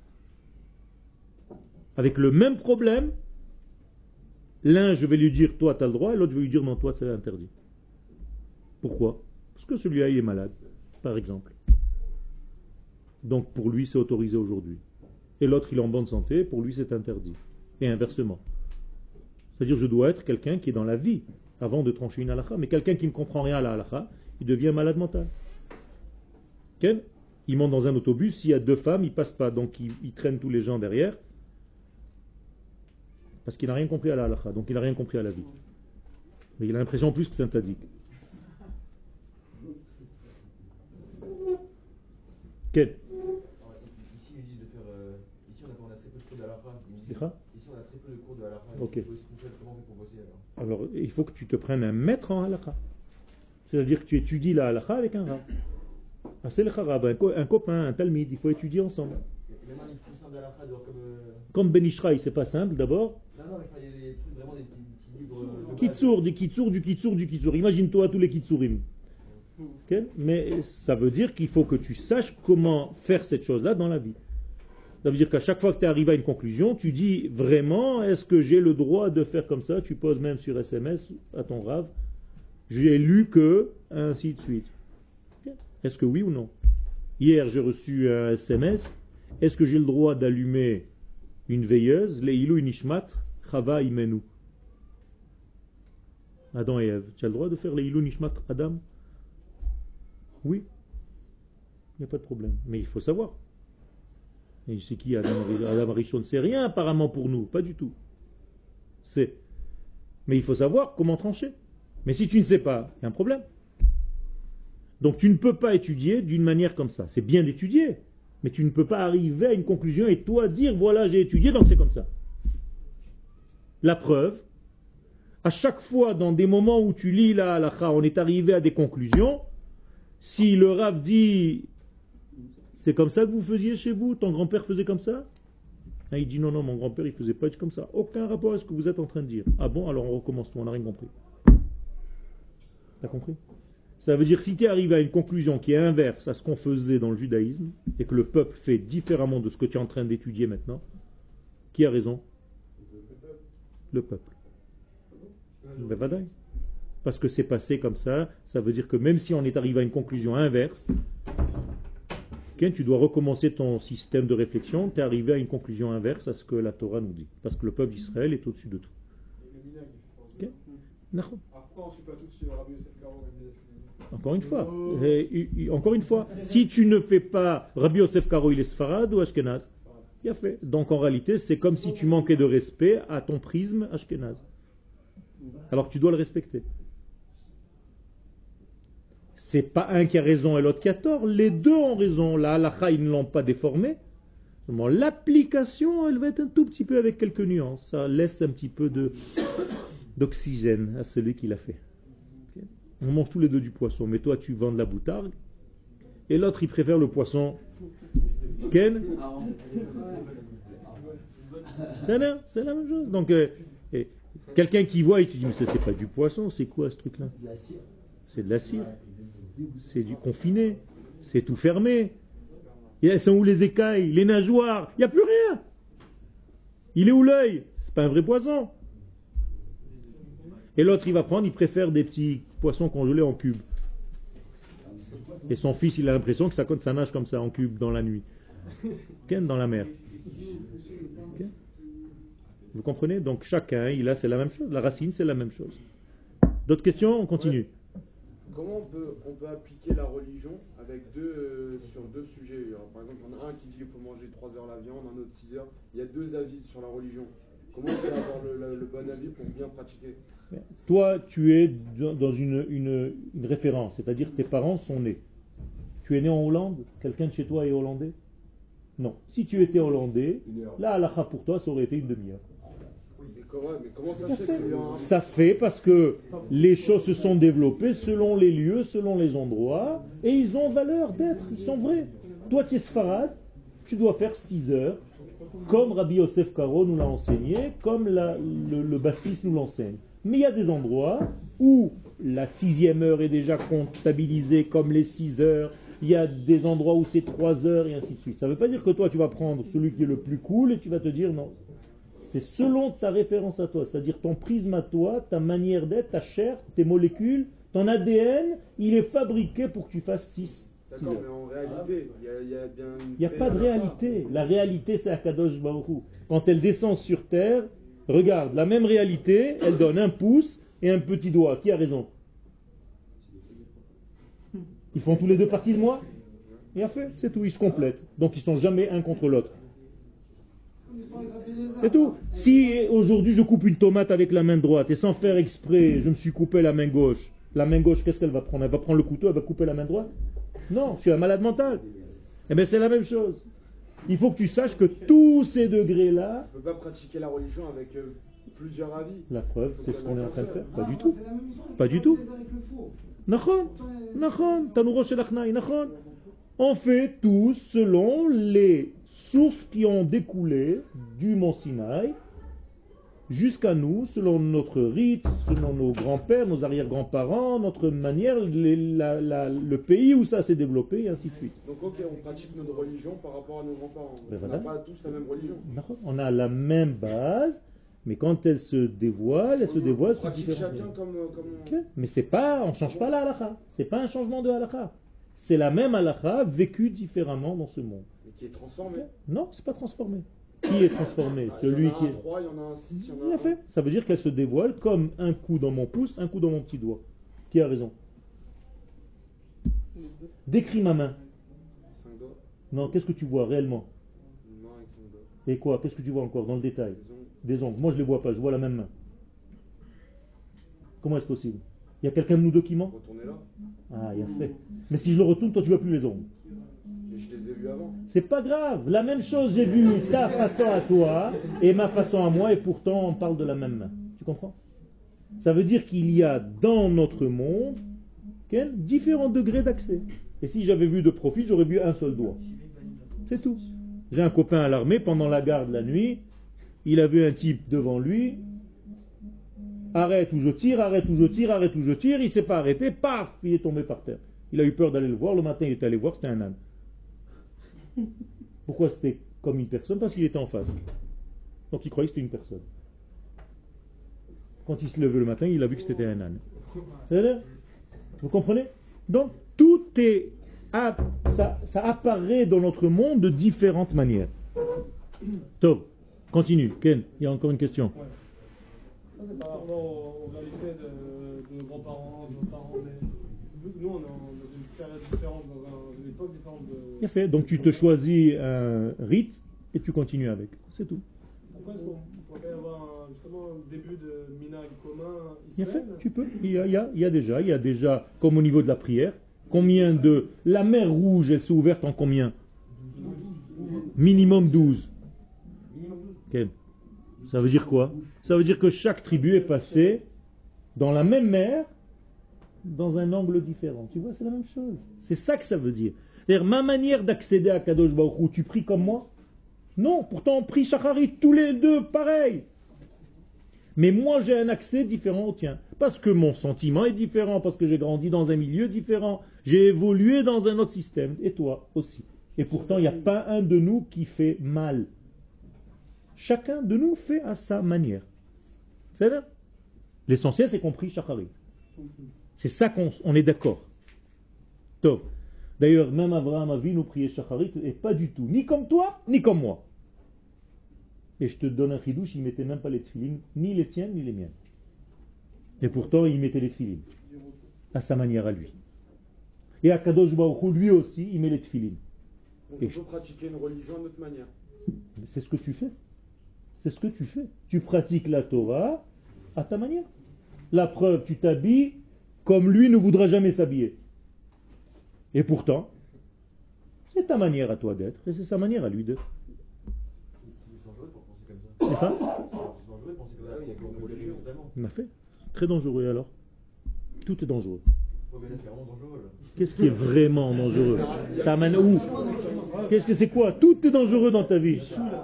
avec le même problème, l'un je vais lui dire toi tu as le droit et l'autre je vais lui dire non toi c'est interdit. Pourquoi? Parce que celui-là il est malade, par exemple. Donc pour lui c'est autorisé aujourd'hui. Et l'autre il est en bonne santé, pour lui c'est interdit. Et inversement. C'est-à-dire je dois être quelqu'un qui est dans la vie avant de trancher une halakha. Mais quelqu'un qui ne comprend rien à la halakha, il devient malade mental. Okay? Il monte dans un autobus, s'il y a deux femmes, il ne passe pas. Donc il traîne tous les gens derrière. Parce qu'il n'a rien compris à la halakha. Donc il n'a rien compris à la vie. Mais il a l'impression en plus que c'est un tzadik. Quel?
Ici, il dit de faire. Ici, on a très peu de cours de halakha. Ici, on a très peu de cours de halakha.
Ok.
Comment on fait pour bosser alors?
Alors, il faut que tu te prennes un maître en halakha. C'est-à-dire que tu étudies la halakha avec un rab. Ah, c'est le harab, un copain, un talmid, il faut étudier ensemble. Comme Ben Ishraï, c'est pas simple d'abord.
Non, mais il y a des trucs vraiment des petits livres.
Kitsour, du kitsour. Imagine-toi tous les kitsurim. Okay? Mais ça veut dire qu'il faut que tu saches comment faire cette chose-là dans la vie. Ça veut dire qu'à chaque fois que tu arrives à une conclusion, tu dis vraiment, est-ce que j'ai le droit de faire comme ça? Tu poses même sur SMS à ton rave. J'ai lu que, ainsi de suite. Okay? Est-ce que oui ou non? Hier, j'ai reçu un SMS. Est-ce que j'ai le droit d'allumer une veilleuse, Leilou Nishmat, Chava Imenu? Adam et Ève. Tu as le droit de faire Leilou Nishmat Adam? Oui. Il n'y a pas de problème. Mais il faut savoir. Et c'est qui Adam Arishon? C'est rien apparemment pour nous. Pas du tout. C'est. Mais il faut savoir comment trancher. Mais si tu ne sais pas, il y a un problème. Donc tu ne peux pas étudier d'une manière comme ça. C'est bien d'étudier. Mais tu ne peux pas arriver à une conclusion et toi dire, voilà, j'ai étudié, donc c'est comme ça. La preuve, à chaque fois, dans des moments où tu lis la halakha, on est arrivé à des conclusions. Si le Rav dit, c'est comme ça que vous faisiez chez vous, ton grand-père faisait comme ça? Il dit, non, mon grand-père, il faisait pas comme ça. Aucun rapport à ce que vous êtes en train de dire. Ah bon, alors on recommence tout, on n'a rien compris. T'as compris? Ça veut dire que si tu arrives à une conclusion qui est inverse à ce qu'on faisait dans le judaïsme, et que le peuple fait différemment de ce que tu es en train d'étudier maintenant, qui a raison? Le peuple. Ben, vadaï. Parce que c'est passé comme ça, ça veut dire que même si on est arrivé à une conclusion inverse, tu dois recommencer ton système de réflexion, tu es arrivé à une conclusion inverse à ce que la Torah nous dit. Parce que le peuple d'Israël est au-dessus de tout. Okay?
Pourquoi on ne suit pas tous sur Rabbi Yosef Karo?
Encore une fois, si tu ne fais pas Rabbi Yosef Karo, il est Sfarad ou Ashkenaz? Il a fait. Donc en réalité, c'est comme si tu manquais de respect à ton prisme Ashkenaz. Alors tu dois le respecter. C'est pas un qui a raison et l'autre qui a tort. Les deux ont raison. La halakha, ils ne l'ont pas déformé. L'application, elle va être un tout petit peu avec quelques nuances. Ça laisse un petit peu de d'oxygène à celui qui l'a fait. On mange tous les deux du poisson, mais toi tu vends de la boutarde, et l'autre il préfère le poisson. Ken? C'est la même chose. Donc, quelqu'un qui voit et tu dis, mais ça c'est pas du poisson, c'est quoi ce truc-là? C'est de la cire. C'est du confiné. C'est tout fermé. Elles sont où les écailles, les nageoires? Il n'y a plus rien. Il est où l'œil? C'est pas un vrai poisson. Et l'autre, il va prendre, il préfère des petits poissons congelés en cubes. Et son fils, il a l'impression que ça nage comme ça en cube dans la nuit. Dans la mer. Okay. Vous comprenez? Donc chacun, c'est la même chose. La racine, c'est la même chose. D'autres questions? On continue.
Comment on peut appliquer la religion avec sur deux sujets? Alors, par exemple, il y en a un qui dit qu'il faut manger 3 heures la viande, un autre 6 heures. Il y a deux avis sur la religion. Comment on peut avoir le bon avis pour bien pratiquer?
Toi, tu es dans une référence, c'est-à-dire tes parents sont nés. Tu es né en Hollande? Quelqu'un de chez toi est hollandais? Non. Si tu étais hollandais, la halakha pour toi, ça aurait été une demi-heure.
Mais comment ça fait
Ça fait parce que les choses se sont développées selon les lieux, selon les endroits, et ils ont valeur d'être, ils sont vrais. Toi, tu es sfarad, tu dois faire 6 heures, comme Rabbi Yosef Karo nous l'a enseigné, comme le bassiste nous l'enseigne. Mais il y a des endroits où la 6e heure est déjà comptabilisée comme les 6 heures, il y a des endroits où c'est 3 heures, et ainsi de suite. Ça ne veut pas dire que toi, tu vas prendre celui qui est le plus cool et tu vas te dire non. C'est selon ta référence à toi, c'est-à-dire ton prisme à toi, ta manière d'être, ta chair, tes molécules, ton ADN, il est fabriqué pour que tu fasses 6 heures.
D'accord, mais en réalité, il y a bien une...
Il n'y a pas de réalité. La réalité, c'est Akadosh Baruch Hu. Quand elle descend sur terre, regarde, la même réalité, elle donne un pouce et un petit doigt. Qui a raison? Ils font tous les deux partie de moi? Et à fait, c'est tout, ils se complètent. Donc ils ne sont jamais un contre l'autre. C'est tout. Si aujourd'hui je coupe une tomate avec la main droite et sans faire exprès, je me suis coupé la main gauche, qu'est-ce qu'elle va prendre? Elle va prendre le couteau, elle va couper la main droite? Non, je suis un malade mental. Eh bien c'est la même chose. Il faut que tu saches que tous ces degrés-là...
On ne peut pas pratiquer la religion avec plusieurs avis.
La preuve, c'est ce qu'on est en train de faire. Pas du tout. Pas du tout. On fait tout selon les sources qui ont découlé du mont Sinaï jusqu'à nous, selon notre rite, selon nos grands-pères, nos arrière-grands-parents, notre manière, le pays où ça s'est développé, et ainsi de suite.
Donc ok, on pratique notre religion par rapport à nos grands-parents. On n'a pas tous la même religion.
On a la même base, mais quand elle se dévoile, sous différentes...
Chacun comme...
Okay. Mais c'est pas, on ne change pas la halakha. C'est pas un changement de halakha. C'est la même halakha vécue différemment dans ce monde.
Mais qui est transformé?
Non, c'est pas transformé. Qui est transformé? Celui qui est...
Il y en a un 3, il y en a un 6, il y en a
un... fait. Ça veut dire qu'elle se dévoile comme un coup dans mon pouce, un coup dans mon petit doigt. Qui a raison? Décris ma main.
5 doigts.
Non, qu'est-ce que tu vois réellement?
Une main avec 5 doigts.
Et quoi? Qu'est-ce que tu vois encore dans le détail? Des ongles. Moi je ne les vois pas, je vois la même main. Comment est-ce possible? Il y a quelqu'un de nous deux qui ment?
Retournez là.
Ah, il a fait. Mais si je le retourne, toi tu ne vois plus les ongles.
Mais je les ai vus avant.
C'est pas grave. La même chose, j'ai vu ta façon à toi et ma façon à moi, et pourtant on parle de la même main. Tu comprends? Ça veut dire qu'il y a dans notre monde différents degrés d'accès. Et si j'avais vu de profil, j'aurais vu un seul doigt. C'est tout. J'ai un copain à l'armée, pendant la garde la nuit, il a vu un type devant lui. Arrête où je tire, arrête où je tire, arrête où je tire. Il ne s'est pas arrêté, paf, il est tombé par terre. Il a eu peur d'aller le voir. Le matin, il est allé voir, c'était un âne. Pourquoi c'était comme une personne? Parce qu'il était en face. Donc il croyait que c'était une personne. Quand il se levait le matin, il a vu que c'était un âne. Vous comprenez? Donc tout est... ça apparaît dans notre monde de différentes manières. Top. Continue. Ken, il y a encore une question.
Par rapport aux réalités de nos grands-parents, de nos parents, mais nous on est dans une période différente, dans une époque différente de...
Bien fait. Donc tu te choisis un rite et tu continues avec. C'est tout.
Pourquoi est-ce qu'on pourrait avoir justement un début de minag commun?
Bien fait, tu peux. Il y a déjà, comme au niveau de la prière, combien de... La mer Rouge, elle s'est ouverte en combien? Minimum 12. Okay. Ça veut dire quoi? Ça veut dire que chaque tribu est passée dans la même mer, dans un angle différent. Tu vois, c'est la même chose. C'est ça que ça veut dire. C'est-à-dire, ma manière d'accéder à Kadosh Baruch Hu, tu pries comme moi? Non, pourtant on prie Shacharit, tous les deux, pareil. Mais moi j'ai un accès différent au tien. Parce que mon sentiment est différent, parce que j'ai grandi dans un milieu différent, j'ai évolué dans un autre système, et toi aussi. Et pourtant il n'y a pas un de nous qui fait mal. Chacun de nous fait à sa manière. C'est-à-dire, l'essentiel c'est qu'on prie Shacharit. C'est ça qu'on est d'accord. Top. D'ailleurs, même Abraham Avinu priait Shacharit, et pas du tout, ni comme toi, ni comme moi. Et je te donne un chidouche, il ne mettait même pas les tefilines, ni les tiennes, ni les miennes. Et pourtant, il mettait les tefilines, à sa manière à lui. Et à Kadosh Baruch Hu, lui aussi, il met les tefilines.
Donc on peut pratiquer une religion de notre manière.
C'est ce que tu fais. C'est ce que tu fais. Tu pratiques la Torah à ta manière. La preuve, tu t'habilles comme lui ne voudra jamais s'habiller. Et pourtant, c'est ta manière à toi d'être, et c'est sa manière à lui d'être.
C'est dangereux pour penser comme ça.
C'est pas
C'est dangereux de penser comme ça. Il y a que pour les religions, totalement.
On a fait. Très dangereux alors. Tout est dangereux.
Ouais, mais là, c'est vraiment dangereux. Là.
Qu'est-ce qui est vraiment dangereux? Ça amène où? Qu'est-ce que c'est quoi? Tout est dangereux dans ta vie.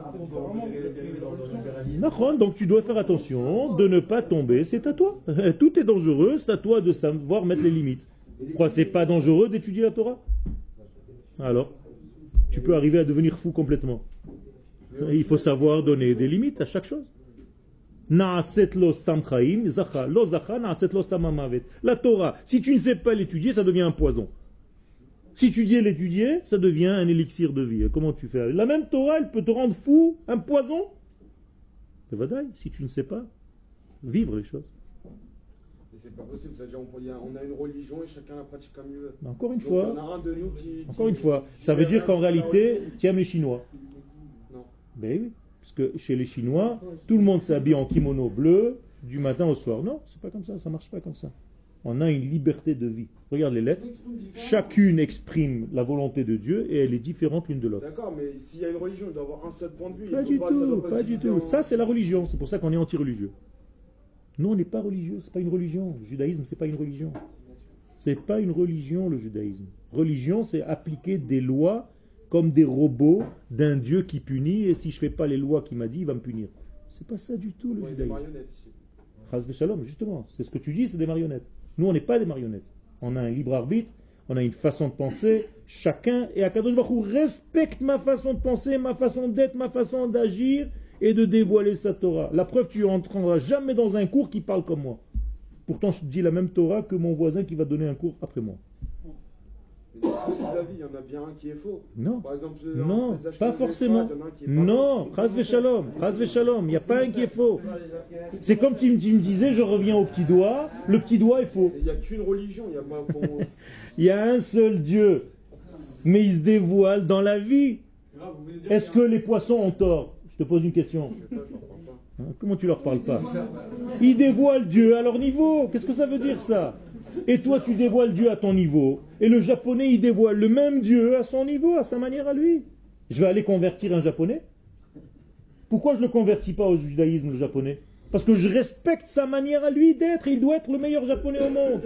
Donc tu dois faire attention de ne pas tomber, c'est à toi. Tout est dangereux, c'est à toi de savoir mettre les limites. Quoi, c'est pas dangereux d'étudier la Torah? Alors, tu peux arriver à devenir fou complètement. Il faut savoir donner des limites à chaque chose. La Torah, si tu ne sais pas l'étudier, ça devient un poison. Si tu dis l'étudier, ça devient un élixir de vie. Comment tu fais? La même Torah, elle peut te rendre fou, un poison. Si tu ne sais pas vivre les choses.
C'est pas possible, c'est-à-dire on a une religion et chacun la pratique comme il veut.
Encore une
Donc
fois,
on a un de nous qui
encore une fois, ça veut dire qu'en réalité, tu aimes les Chinois.
Non.
Ben oui, parce que chez les Chinois, tout le monde s'habille en kimono bleu du matin au soir. Non, c'est pas comme ça marche pas comme ça. On a une liberté de vie. Regarde les lettres, chacune exprime la volonté de Dieu et elle est différente l'une de l'autre.
D'accord, mais s'il y a une religion, il doit avoir un seul point de vue.
Pas du tout, pas du tout. Ça c'est la religion, c'est pour ça qu'on est anti-religieux. Nous, on n'est pas religieux, c'est pas une religion. Le judaïsme, c'est pas une religion. C'est pas une religion, le judaïsme. Religion, c'est appliquer des lois comme des robots d'un Dieu qui punit, et si je fais pas les lois qu'il m'a dit, il va me punir. C'est pas ça du tout, le judaïsme.
Des marionnettes ici.
Chas v'shalom, justement. C'est ce que tu dis, c'est des marionnettes. Nous, on n'est pas des marionnettes. On a un libre arbitre, on a une façon de penser. Chacun, et Akadosh Baruch Hu respecte ma façon de penser, ma façon d'être, ma façon d'agir, et de dévoiler sa Torah. La preuve, tu n'entreras jamais dans un cours qui parle comme moi. Pourtant, je te dis la même Torah que mon voisin qui va donner un cours après moi.
Mais il y en a bien un qui est faux.
Non,
par exemple,
non, pas forcément. Non, chas v'shalom, il n'y a pas un qui est faux. C'est comme tu me disais, je reviens au petit doigt, le petit doigt est faux.
Il n'y a qu'une religion, il n'y a pas...
Il y a un seul Dieu, mais il se dévoile dans la vie. Est-ce que les poissons ont tort? Je te pose une question. Comment tu leur parles pas? Ils dévoilent Dieu à leur niveau. Qu'est-ce que ça veut dire ça? Et toi tu dévoiles Dieu à ton niveau. Et le japonais il dévoile le même Dieu à son niveau, à sa manière à lui. Je vais aller convertir un japonais? Pourquoi je ne le convertis pas au judaïsme, le japonais? Parce que je respecte sa manière à lui d'être. Il doit être le meilleur japonais au monde.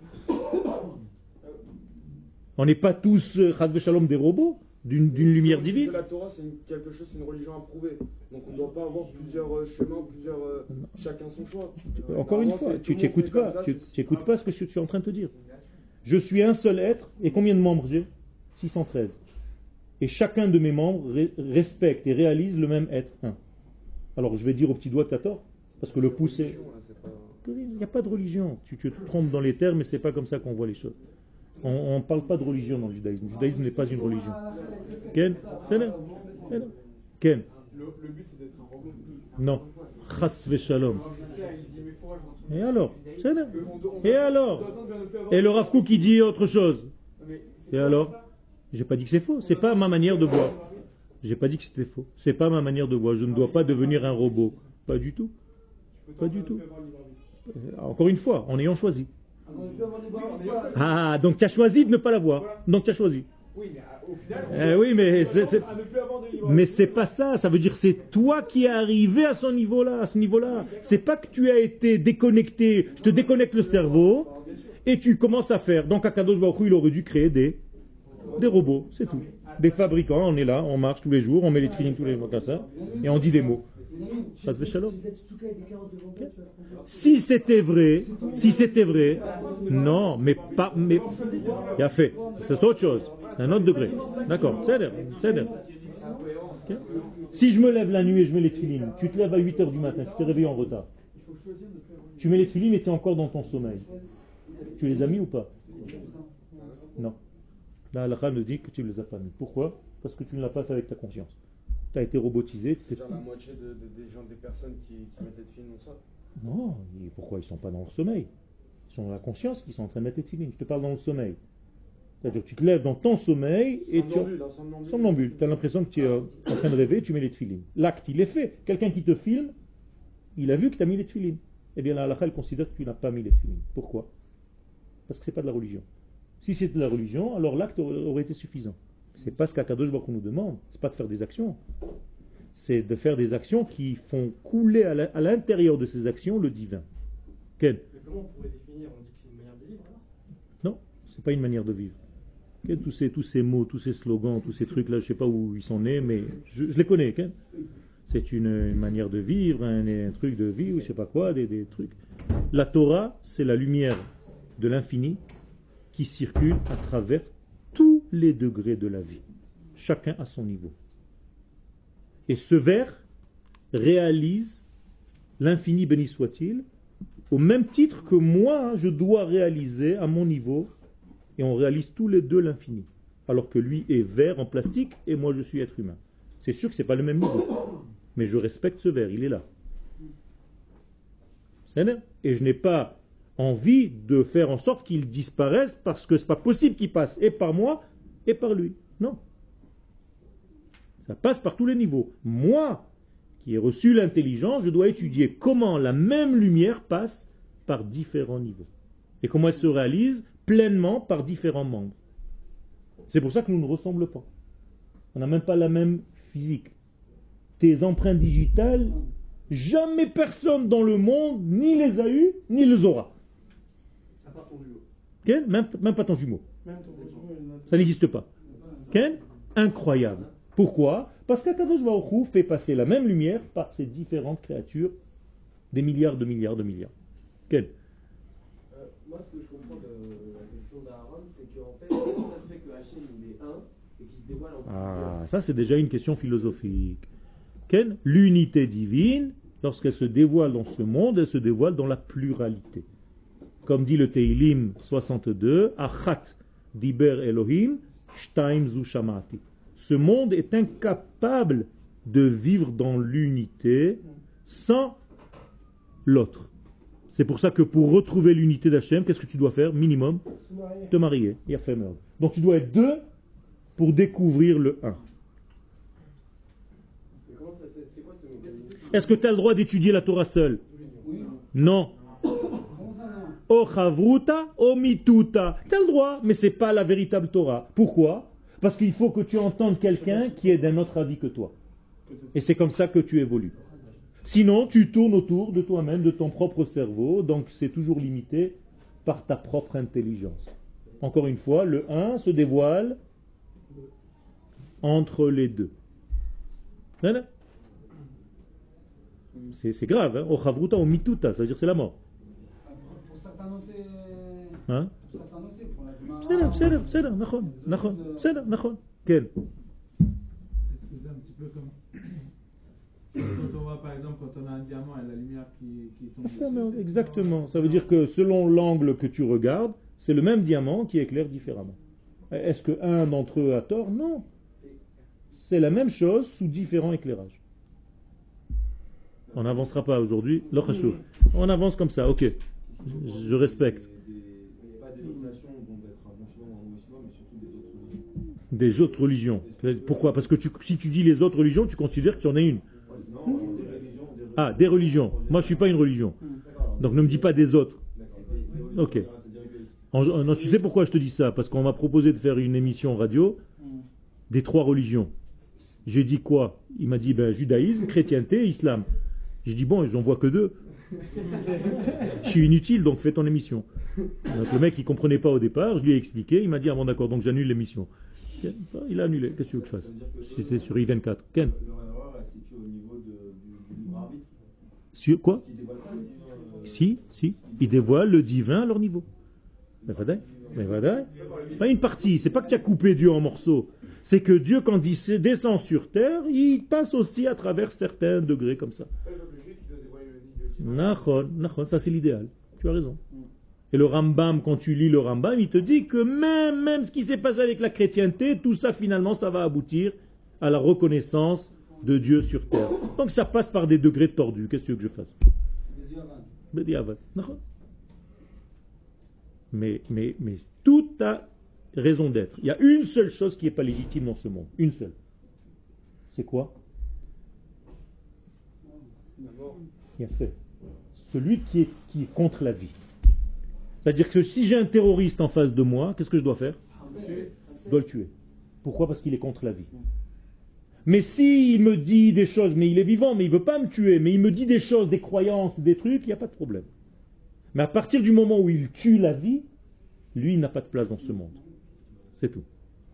On n'est pas tous, chas v'shalom, des robots d'une lumière divine.
La Torah, c'est quelque chose, c'est une religion approuvée. Donc on ne doit pas avoir plusieurs chemins, chacun son choix.
Encore une fois, tu n'écoutes pas. Tu n'écoutes pas ce que je suis en train de te dire. Je suis un seul être, et combien de membres j'ai? 613. Et chacun de mes membres respecte et réalise le même être. Alors je vais dire au petit doigt, tu as tort, parce que le pouce est... Il n'y a pas de religion. Tu te trompes dans les termes, mais c'est pas comme ça qu'on voit les choses. On ne parle pas de religion dans le judaïsme. Le judaïsme n'est pas une religion. Ken? Ken?
Le but c'est d'être un robot.
Non. Chas v'shalom. Et alors? Et alors? Et le Rav Kook qui dit autre chose. Et alors? J'ai pas dit que c'est faux. C'est pas ma manière de voir. J'ai pas dit que c'était faux. C'est pas ma manière de voir. Je ne dois pas devenir un robot. Pas du tout. Pas du tout. Encore une fois, en ayant choisi. Donc tu as choisi de ne pas l'avoir. Donc tu as choisi.
Oui, mais au final...
oui, mais Mais c'est pas ça, ça veut dire que c'est toi qui es arrivé à ce niveau-là. C'est pas que tu as été déconnecté, je te déconnecte le cerveau et tu commences à faire. Donc Akadosh Baruch Hu, il aurait dû créer des robots, c'est tout. Des fabricants, on est là, on marche tous les jours, on met les tefilines tous les jours comme ça et on dit des mots. Si c'était vrai, non, mais pas, mais il a fait, c'est autre chose, c'est un autre degré, d'accord, c'est d'air. Okay. Si je me lève la nuit et je mets les tefilines, tu te lèves à 8h du matin, tu t'es réveillé en retard, tu mets les tefilines et tu es encore dans ton sommeil, tu les as mis ou pas? Non, la halakha nous dit que tu ne les as pas mis, pourquoi? Parce que tu ne l'as pas fait avec ta conscience. Tu as été robotisé.
C'est-à-dire la moitié des personnes qui mettent des films ça?
Non, pourquoi ils ne sont pas dans leur sommeil? Ils sont dans la conscience qu'ils sont en train de mettre des films. Je te parle dans le sommeil. C'est-à-dire que tu te lèves dans ton sommeil et somnambule. Tu as l'impression que tu es en train de rêver, tu mets les tefilines. L'acte, il est fait. Quelqu'un qui te filme, il a vu que tu as mis les tefilines. Eh bien, la halakha, elle considère que tu n'as pas mis les tefilines. Pourquoi? Parce que ce n'est pas de la religion. Si c'était de la religion, alors l'acte aurait été suffisant. C'est pas ce qu'Akadosh Baruch Hu nous demande, c'est pas de faire des actions. C'est de faire des actions qui font couler à l'intérieur de ces actions le divin. Quel?
Mais comment on pourrait définir? On dit que c'est une manière de vivre alors?
Non, c'est pas une manière de vivre. Quel? Tous ces mots, tous ces slogans, tous ces trucs-là, je sais pas où ils sont nés, mais je les connais. Quel? C'est une manière de vivre, un truc de vie, ou je sais pas quoi, des trucs. La Torah, c'est la lumière de l'infini qui circule à travers tous les degrés de la vie, chacun à son niveau. Et ce vers réalise l'infini béni soit-il, au même titre que moi, je dois réaliser à mon niveau, et on réalise tous les deux l'infini, alors que lui est verre en plastique, et moi je suis être humain. C'est sûr que ce n'est pas le même niveau, mais je respecte ce vers, il est là. Et je n'ai pas envie de faire en sorte qu'il disparaisse parce que ce n'est pas possible qu'il passe et par moi et par lui. Non. Ça passe par tous les niveaux. Moi, qui ai reçu l'intelligence, je dois étudier comment la même lumière passe par différents niveaux. Et comment elle se réalise pleinement par différents membres. C'est pour ça que nous ne ressemblons pas. On n'a même pas la même physique. Tes empreintes digitales, jamais personne dans le monde ni les a eues, ni les aura. Okay? Même pas ton jumeau. Ça n'existe pas. Okay? Incroyable. Pourquoi? Parce qu'Akadosh Baruch Hu fait passer la même lumière par ces différentes créatures, des milliards de milliards de milliards. Okay?
Moi, ce que je comprends de la question d'Aaron, c'est qu'en fait, comment ça se fait que Hachem il est un et qu'il se dévoile en plusieurs?
Ça c'est déjà une question philosophique. Okay? L'unité divine, lorsqu'elle se dévoile dans ce monde, elle se dévoile dans la pluralité. Comme dit le Teilim 62, Achat diber Elohim, shtaim zu shamati. Ce monde est incapable de vivre dans l'unité sans l'autre. C'est pour ça que pour retrouver l'unité d'Hachem, qu'est-ce que tu dois faire? Minimum, te marier. Il y a fait merde. Donc tu dois être deux pour découvrir le un. Est-ce que tu as le droit d'étudier la Torah seule? Non. O chavruta, o mituta. Tu as le droit, mais ce n'est pas la véritable Torah. Pourquoi? Parce qu'il faut que tu entendes quelqu'un qui est d'un autre avis que toi. Et c'est comme ça que tu évolues. Sinon, tu tournes autour de toi-même, de ton propre cerveau, donc c'est toujours limité par ta propre intelligence. Encore une fois, le 1 se dévoile entre les deux. C'est grave, hein? O chavruta, o mituta, ça veut dire c'est la mort.
Pour certains, c'est...
Hein?
Est-ce que c'est un petit peu comme quand on voit par exemple quand on a un diamant et la lumière qui tombe dessus,
exactement, ça veut dire que selon l'angle que tu regardes, c'est le même diamant qui éclaire différemment. Est-ce qu'un d'entre eux a tort? Non. C'est la même chose sous différents éclairages. On n'avancera pas aujourd'hui. On avance comme ça, ok. Je respecte. Des autres religions. Pourquoi? Parce que si tu dis les autres religions, tu considères que tu en as une. Ah, des religions. Moi, je ne suis pas une religion. Donc ne me dis pas des autres. Ok. Non, tu sais pourquoi je te dis ça? Parce qu'on m'a proposé de faire une émission radio des 3 religions. J'ai dit quoi? Il m'a dit ben, judaïsme, chrétienté, islam. J'ai dit bon, j'en vois que deux. Je suis inutile, donc fais ton émission. Donc le mec, il comprenait pas au départ, je lui ai expliqué, il m'a dit ah bon d'accord, donc j'annule l'émission. Il a annulé, qu'est-ce que tu veux que je fasse? C'était sur I24. Ken?
L'erreur est située au niveau du libre arbitre.
Sur quoi?
Qui dévoile pas le divin,
Si, ils dévoilent le divin à leur niveau. Mais voilà. Pas une partie, c'est pas que tu as coupé Dieu en morceaux. C'est que Dieu, quand il descend sur terre, il passe aussi à travers certains degrés comme ça. Nachon, ça c'est l'idéal. Tu as raison. Et le Rambam, quand tu lis le Rambam, il te dit que même ce qui s'est passé avec la chrétienté, tout ça finalement, ça va aboutir à la reconnaissance de Dieu sur terre. Donc ça passe par des degrés tordus. Qu'est-ce que tu veux que je fasse? Bediavad. Mais tout a raison d'être. Il y a une seule chose qui n'est pas légitime dans ce monde. Une seule. C'est quoi? Bien fait. Celui qui est contre la vie. C'est-à-dire que si j'ai un terroriste en face de moi, qu'est-ce que je dois faire? Je dois le tuer. Pourquoi? Parce qu'il est contre la vie. Mais s'il me dit des choses, mais il est vivant, mais il ne veut pas me tuer, mais il me dit des choses, des croyances, des trucs, il n'y a pas de problème. Mais à partir du moment où il tue la vie, lui, il n'a pas de place dans ce monde. C'est tout.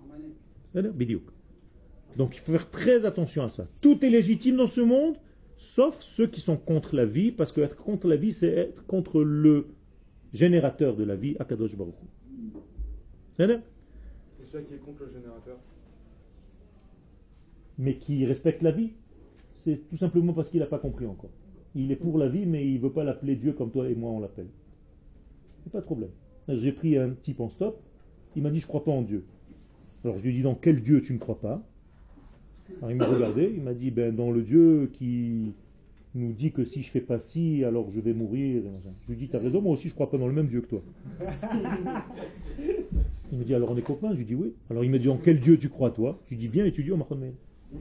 Donc il faut faire très attention à ça. Tout est légitime dans ce monde, sauf ceux qui sont contre la vie, parce que être contre la vie, c'est être contre le générateur de la vie, Akadosh Baruch Hu. C'est-à-dire?
Et celui qui est contre le générateur?
Mais qui respecte la vie, c'est tout simplement parce qu'il n'a pas compris encore. Il est pour la vie, mais il ne veut pas l'appeler Dieu comme toi et moi on l'appelle. Il n'y a pas de problème. J'ai pris un type en stop, il m'a dit je ne crois pas en Dieu. Alors je lui ai dit dans quel Dieu tu ne crois pas? Alors il m'a regardé, il m'a dit ben, dans le Dieu qui nous dit que si je ne fais pas ci, alors je vais mourir. Je lui ai dit tu as raison, moi aussi je ne crois pas dans le même Dieu que toi. Il me dit alors on est copains? Je lui ai dit oui. Alors il me dit en quel Dieu tu crois toi? Je lui ai dit viens étudier au Mahon.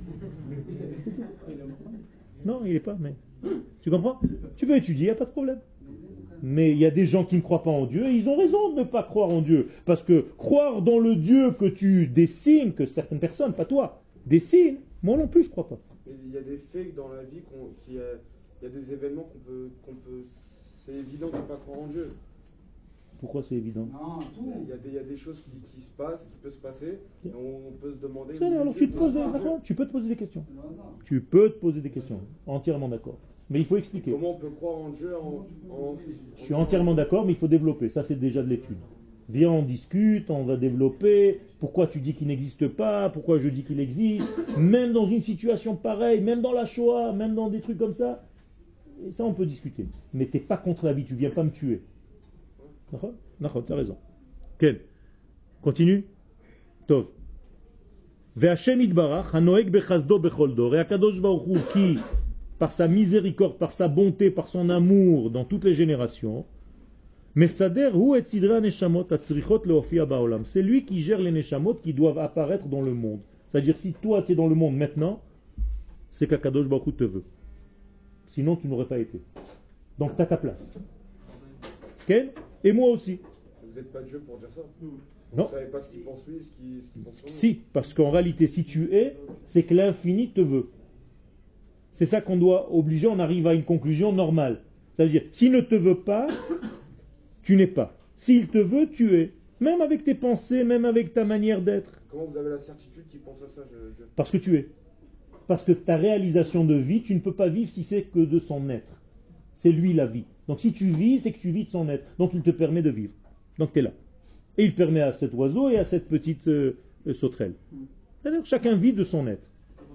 Non, il n'est pas, mais... Tu comprends? Tu veux étudier, il n'y a pas de problème. Mais il y a des gens qui ne croient pas en Dieu et ils ont raison de ne pas croire en Dieu. Parce que croire dans le Dieu que tu dessines, que certaines personnes, pas toi, dessinent, moi non plus je ne crois pas.
Il y a des faits dans la vie, il y a des événements qu'on peut c'est évident de ne pas croire en Dieu.
Pourquoi c'est évident?
Non, tout.
Il y a des choses qui se passent, qui peuvent se passer, et on peut se demander...
Alors tu peux te poser des questions. Tu peux te poser des questions. Entièrement d'accord. Mais il faut expliquer.
Comment on peut croire en Dieu
Je suis entièrement d'accord, mais il faut développer. Ça, c'est déjà de l'étude. Viens, on discute, on va développer. Pourquoi tu dis qu'il n'existe pas? Pourquoi je dis qu'il existe? Même dans une situation pareille, même dans la Shoah, même dans des trucs comme ça. Et ça, on peut discuter. Mais tu n'es pas contre la vie, tu ne viens pas me tuer. D'accord, tu as raison. Quel? Continue. Tov. Ve'Hashem Yitbarach, hanoeg bechazdo bechol dor, et Akadosh Baruch Hu, qui, par sa miséricorde, par sa bonté, par son amour dans toutes les générations, Mesader hu et sidra neshamot atzrichot leofia ba'olam. C'est lui qui gère les neshamot qui doivent apparaître dans le monde. C'est-à-dire, si toi tu es dans le monde maintenant, c'est qu'Akadosh Baruch Hu te veut. Sinon, tu n'aurais pas été. Donc, tu as ta place. Quel? Et moi aussi.
Vous n'êtes pas Dieu pour dire ça.
Non.
Vous ne savez pas ce qu'il pense lui, ce qu'il pense lui.
Si, parce qu'en réalité, si tu es, c'est que l'infini te veut. C'est ça qu'on doit obliger, on arrive à une conclusion normale. C'est-à-dire, s'il ne te veut pas, tu n'es pas. S'il te veut, tu es. Même avec tes pensées, même avec ta manière d'être.
Comment vous avez la certitude qu'il pense à ça?
Parce que tu es. Parce que ta réalisation de vie, tu ne peux pas vivre si c'est que de son être. C'est lui la vie. Donc si tu vis, c'est que tu vis de son être. Donc il te permet de vivre. Donc tu es là. Et il permet à cet oiseau et à cette petite sauterelle. C'est-à-dire chacun vit de son être.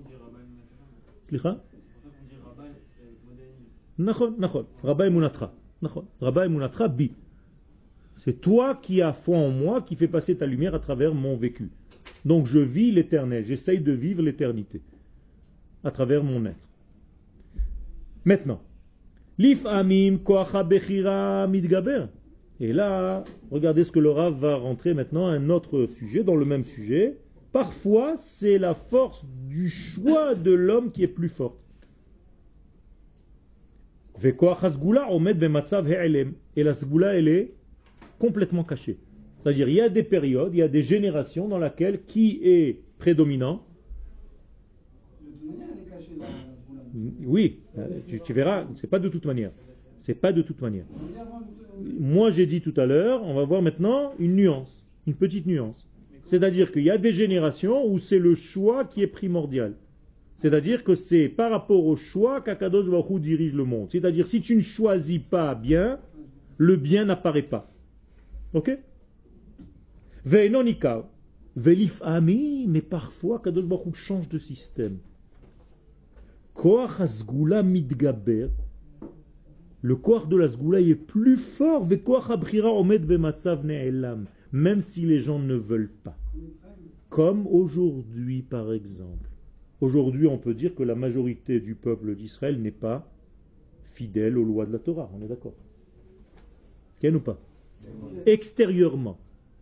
Rabba Emunatra. Rabba Emunatra bi. C'est toi qui as foi en moi, qui fais passer ta lumière à travers mon vécu. Donc je vis l'éternel. J'essaye de vivre l'éternité à travers mon être. Maintenant, Lif amim koacha bechira midgaber. Et là, regardez ce que le Rav va rentrer maintenant, un autre sujet, dans le même sujet. Parfois, c'est la force du choix de l'homme qui est plus forte. Et la sgoula, elle est complètement cachée. C'est-à-dire, il y a des périodes, il y a des générations dans lesquelles qui est prédominant? Oui, tu verras, c'est pas de toute manière. C'est pas de toute manière. Moi, j'ai dit tout à l'heure, on va voir maintenant une nuance, une petite nuance. C'est-à-dire qu'il y a des générations où c'est le choix qui est primordial. C'est-à-dire que c'est par rapport au choix qu'Akadosh Baruch Hu dirige le monde. C'est-à-dire si tu ne choisis pas bien, le bien n'apparaît pas. Ok? Ve'enonika, ve'lif'ami, mais parfois Akadosh Baruch Hu change de système. Koach hasgula mitgaber. Le koach de la sgoula est plus fort. Ve'koach habrira omed bematzav ne'elam. Même si les gens ne veulent pas. Comme aujourd'hui, par exemple. Aujourd'hui, on peut dire que la majorité du peuple d'Israël n'est pas fidèle aux lois de la Torah. On est d'accord? Quel ou pas? Extérieurement.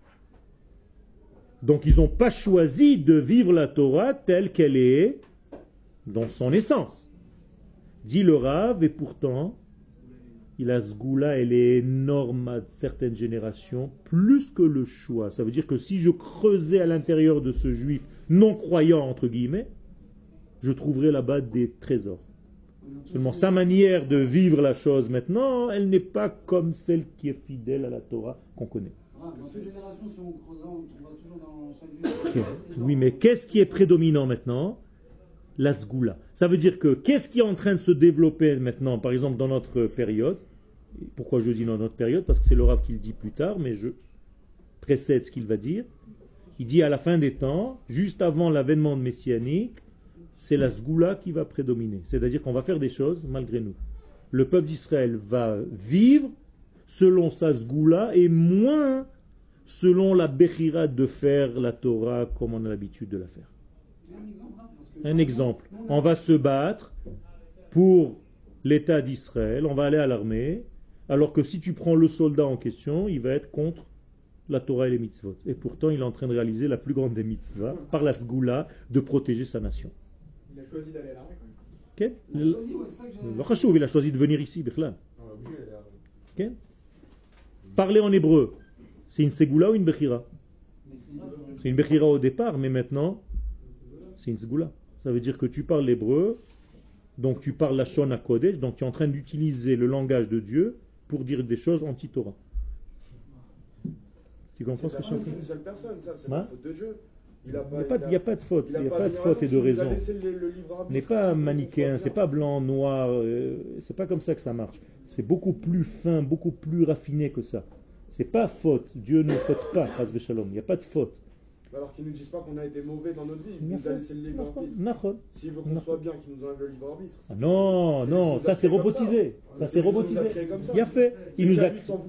Donc, ils n'ont pas choisi de vivre la Torah telle qu'elle est dans son essence. Dit le Rav, et pourtant, la sgoula, elle est énorme à certaines générations, plus que le choix. Ça veut dire que si je creusais à l'intérieur de ce juif non-croyant, entre guillemets, je trouverais là-bas des trésors. Seulement sa manière de vivre la chose maintenant, elle n'est pas comme celle qui est fidèle à la Torah qu'on connaît.
Dans cette génération, si on creuse, on va toujours dans chaque juif.
Oui, mais qu'est-ce qui est prédominant maintenant? La sgoula. Ça veut dire que qu'est-ce qui est en train de se développer maintenant, par exemple dans notre période? Pourquoi je dis dans notre période? Parce que c'est le Rav qui le dit plus tard, mais je précède ce qu'il va dire. Il dit à la fin des temps, juste avant l'avènement messianique, c'est la sgoula qui va prédominer. C'est-à-dire qu'on va faire des choses malgré nous. Le peuple d'Israël va vivre selon sa sgoula et moins selon la bechira de faire la Torah comme on a l'habitude de la faire. Un exemple. On va se battre pour l'État d'Israël, on va aller à l'armée, alors que si tu prends le soldat en question, il va être contre la Torah et les mitzvot. Et pourtant, il est en train de réaliser la plus grande des mitzvahs, par la sgoula, de protéger sa nation.
Il a choisi d'aller à l'armée quand même.
Okay? Il a choisi de venir ici, Bechlan. Okay? Parler en hébreu, c'est une ségoula ou une bechira? C'est une bechira au départ, mais maintenant, c'est une ségoula. Ça veut dire que tu parles l'hébreu, donc tu parles la Shon HaKodesh, donc tu es en train d'utiliser le langage de Dieu pour dire des choses anti-Torah. Tu comprends ce que je suis en train de dire?
C'est une seule personne, ça, c'est la faute de Dieu. Il n'y a pas de
faute, il n'y a pas de faute et de raison. Il n'est pas manichéen, c'est pas blanc, noir, c'est pas comme ça que ça marche. C'est beaucoup plus fin, beaucoup plus raffiné que ça. C'est pas faute, Dieu ne faute pas, Chas v'Shalom, il n'y a pas de faute.
Alors qu'ils ne nous disent pas qu'on a été mauvais dans notre vie, il nous a laissé le libre arbitre. S'il veut qu'on soit bien, qu'il nous enlève le libre arbitre.
Ah non, non, ça c'est robotisé. Ça c'est robotisé. Il a fait. Il nous a.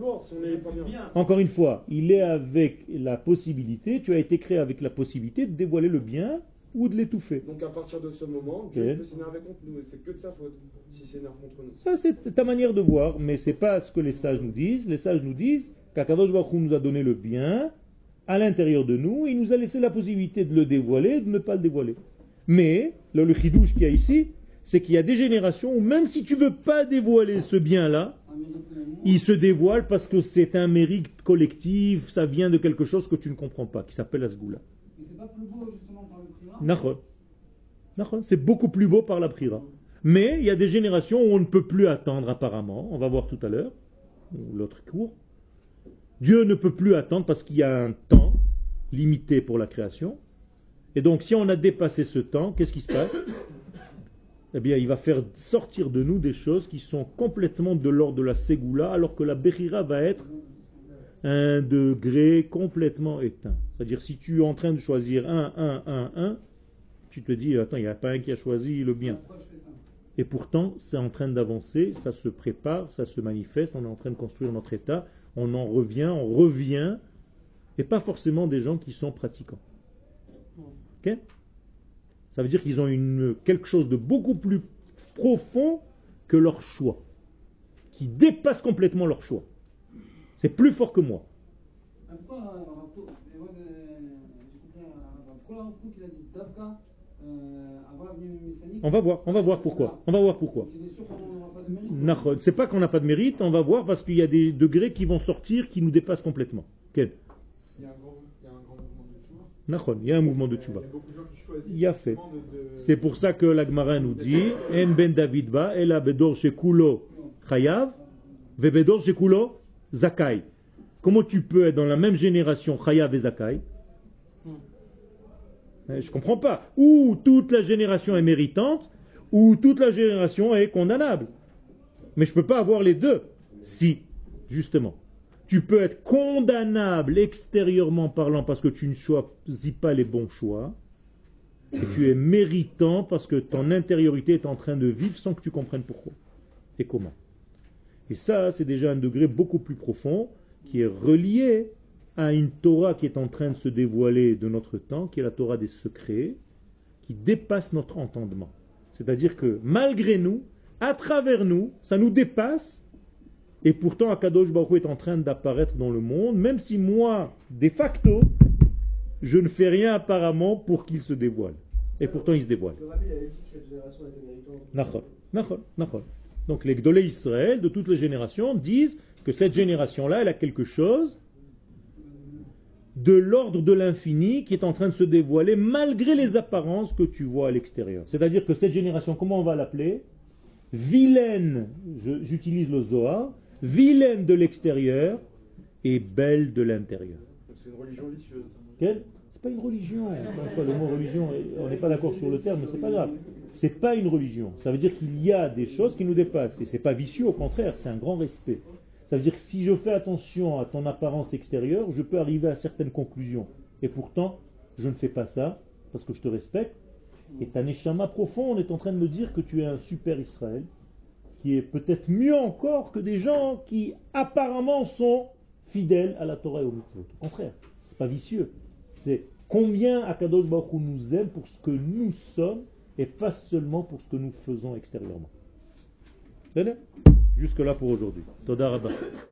Encore une fois, il est avec la possibilité, tu as été créé avec la possibilité de dévoiler le bien ou de l'étouffer.
Donc à partir de ce moment, Dieu peut s'énerver contre nous, et c'est que de sa faute s'il s'énerve contre nous.
Ça c'est ta manière de voir, mais c'est pas ce que les sages nous disent. Les sages nous disent qu'Akadosh Baruch Hu nous a donné le bien à l'intérieur de nous, il nous a laissé la possibilité de le dévoiler et de ne pas le dévoiler. Mais, le chidouche qu'il y a ici, c'est qu'il y a des générations où même si tu ne veux pas dévoiler ce bien-là, il se dévoile parce que c'est un mérite collectif, ça vient de quelque chose que tu ne comprends pas, qui s'appelle la sgoula.
Mais c'est pas plus beau justement par le prira?
Nachon. C'est beaucoup plus beau par la prira. Mais il y a des générations où on ne peut plus attendre apparemment, on va voir tout à l'heure, l'autre cours. Dieu ne peut plus attendre parce qu'il y a un temps limité pour la création. Et donc, si on a dépassé ce temps, qu'est-ce qui se passe? Eh bien, il va faire sortir de nous des choses qui sont complètement de l'ordre de la ségoula, alors que la bechira va être un degré complètement éteint. C'est-à-dire, si tu es en train de choisir un, tu te dis, attends, il n'y a pas un qui a choisi le bien. Et pourtant, c'est en train d'avancer, ça se prépare, ça se manifeste, on est en train de construire notre état. On revient, et pas forcément des gens qui sont pratiquants. Okay? Ça veut dire qu'ils ont quelque chose de beaucoup plus profond que leur choix, qui dépasse complètement leur choix. C'est plus fort que moi. On va voir pourquoi. C'est pas qu'on n'a pas de mérite, on va voir parce qu'il y a des degrés qui vont sortir qui nous dépassent complètement. Quel?
Il y a un grand mouvement de Tchouva.
Il y a un mouvement de tchouva.
Il y a beaucoup de gens qui choisissent
Il y a fait.
justement de-
C'est pour ça que la Gemara nous dit En ben David ba, ela bedor shekulo chayav, ve bedor shekulo zakai. Comment tu peux être dans la même génération chayav et zakai? Je comprends pas. Ou toute la génération est méritante, ou toute la génération est condamnable. Mais je ne peux pas avoir les deux. Si, justement. Tu peux être condamnable extérieurement parlant parce que tu ne choisis pas les bons choix. Et tu es méritant parce que ton intériorité est en train de vivre sans que tu comprennes pourquoi et comment. Et ça, c'est déjà un degré beaucoup plus profond qui est relié à une Torah qui est en train de se dévoiler de notre temps, qui est la Torah des secrets, qui dépasse notre entendement. C'est-à-dire que malgré nous, à travers nous, ça nous dépasse, et pourtant Akadosh Baruch Hu est en train d'apparaître dans le monde, même si moi, de facto, je ne fais rien apparemment pour qu'il se dévoile. Et pourtant il se dévoile.
Le rabbi avait dit que cette génération était méritante.
Nachol. Donc les Gdolei Israël de toutes les générations disent que cette génération-là, elle a quelque chose de l'ordre de l'infini qui est en train de se dévoiler malgré les apparences que tu vois à l'extérieur. C'est-à-dire que cette génération, comment on va l'appeler? Vilaine, j'utilise le Zohar, vilaine de l'extérieur et belle de l'intérieur.
C'est une religion vicieuse.
Quelle? C'est pas une religion. Enfin, le mot religion, on n'est pas d'accord sur le terme, mais c'est pas grave. C'est pas une religion. Ça veut dire qu'il y a des choses qui nous dépassent. Et c'est pas vicieux, au contraire, c'est un grand respect. Ça veut dire que si je fais attention à ton apparence extérieure, je peux arriver à certaines conclusions. Et pourtant, je ne fais pas ça parce que je te respecte. Et ta neshama profonde est en train de me dire que tu es un super Israël, qui est peut-être mieux encore que des gens qui apparemment sont fidèles à la Torah et au mitzvot. Au contraire, c'est pas vicieux. C'est combien Akadosh Baruch Hu nous aime pour ce que nous sommes et pas seulement pour ce que nous faisons extérieurement. C'est là. Jusque là pour aujourd'hui. Toda Rabba.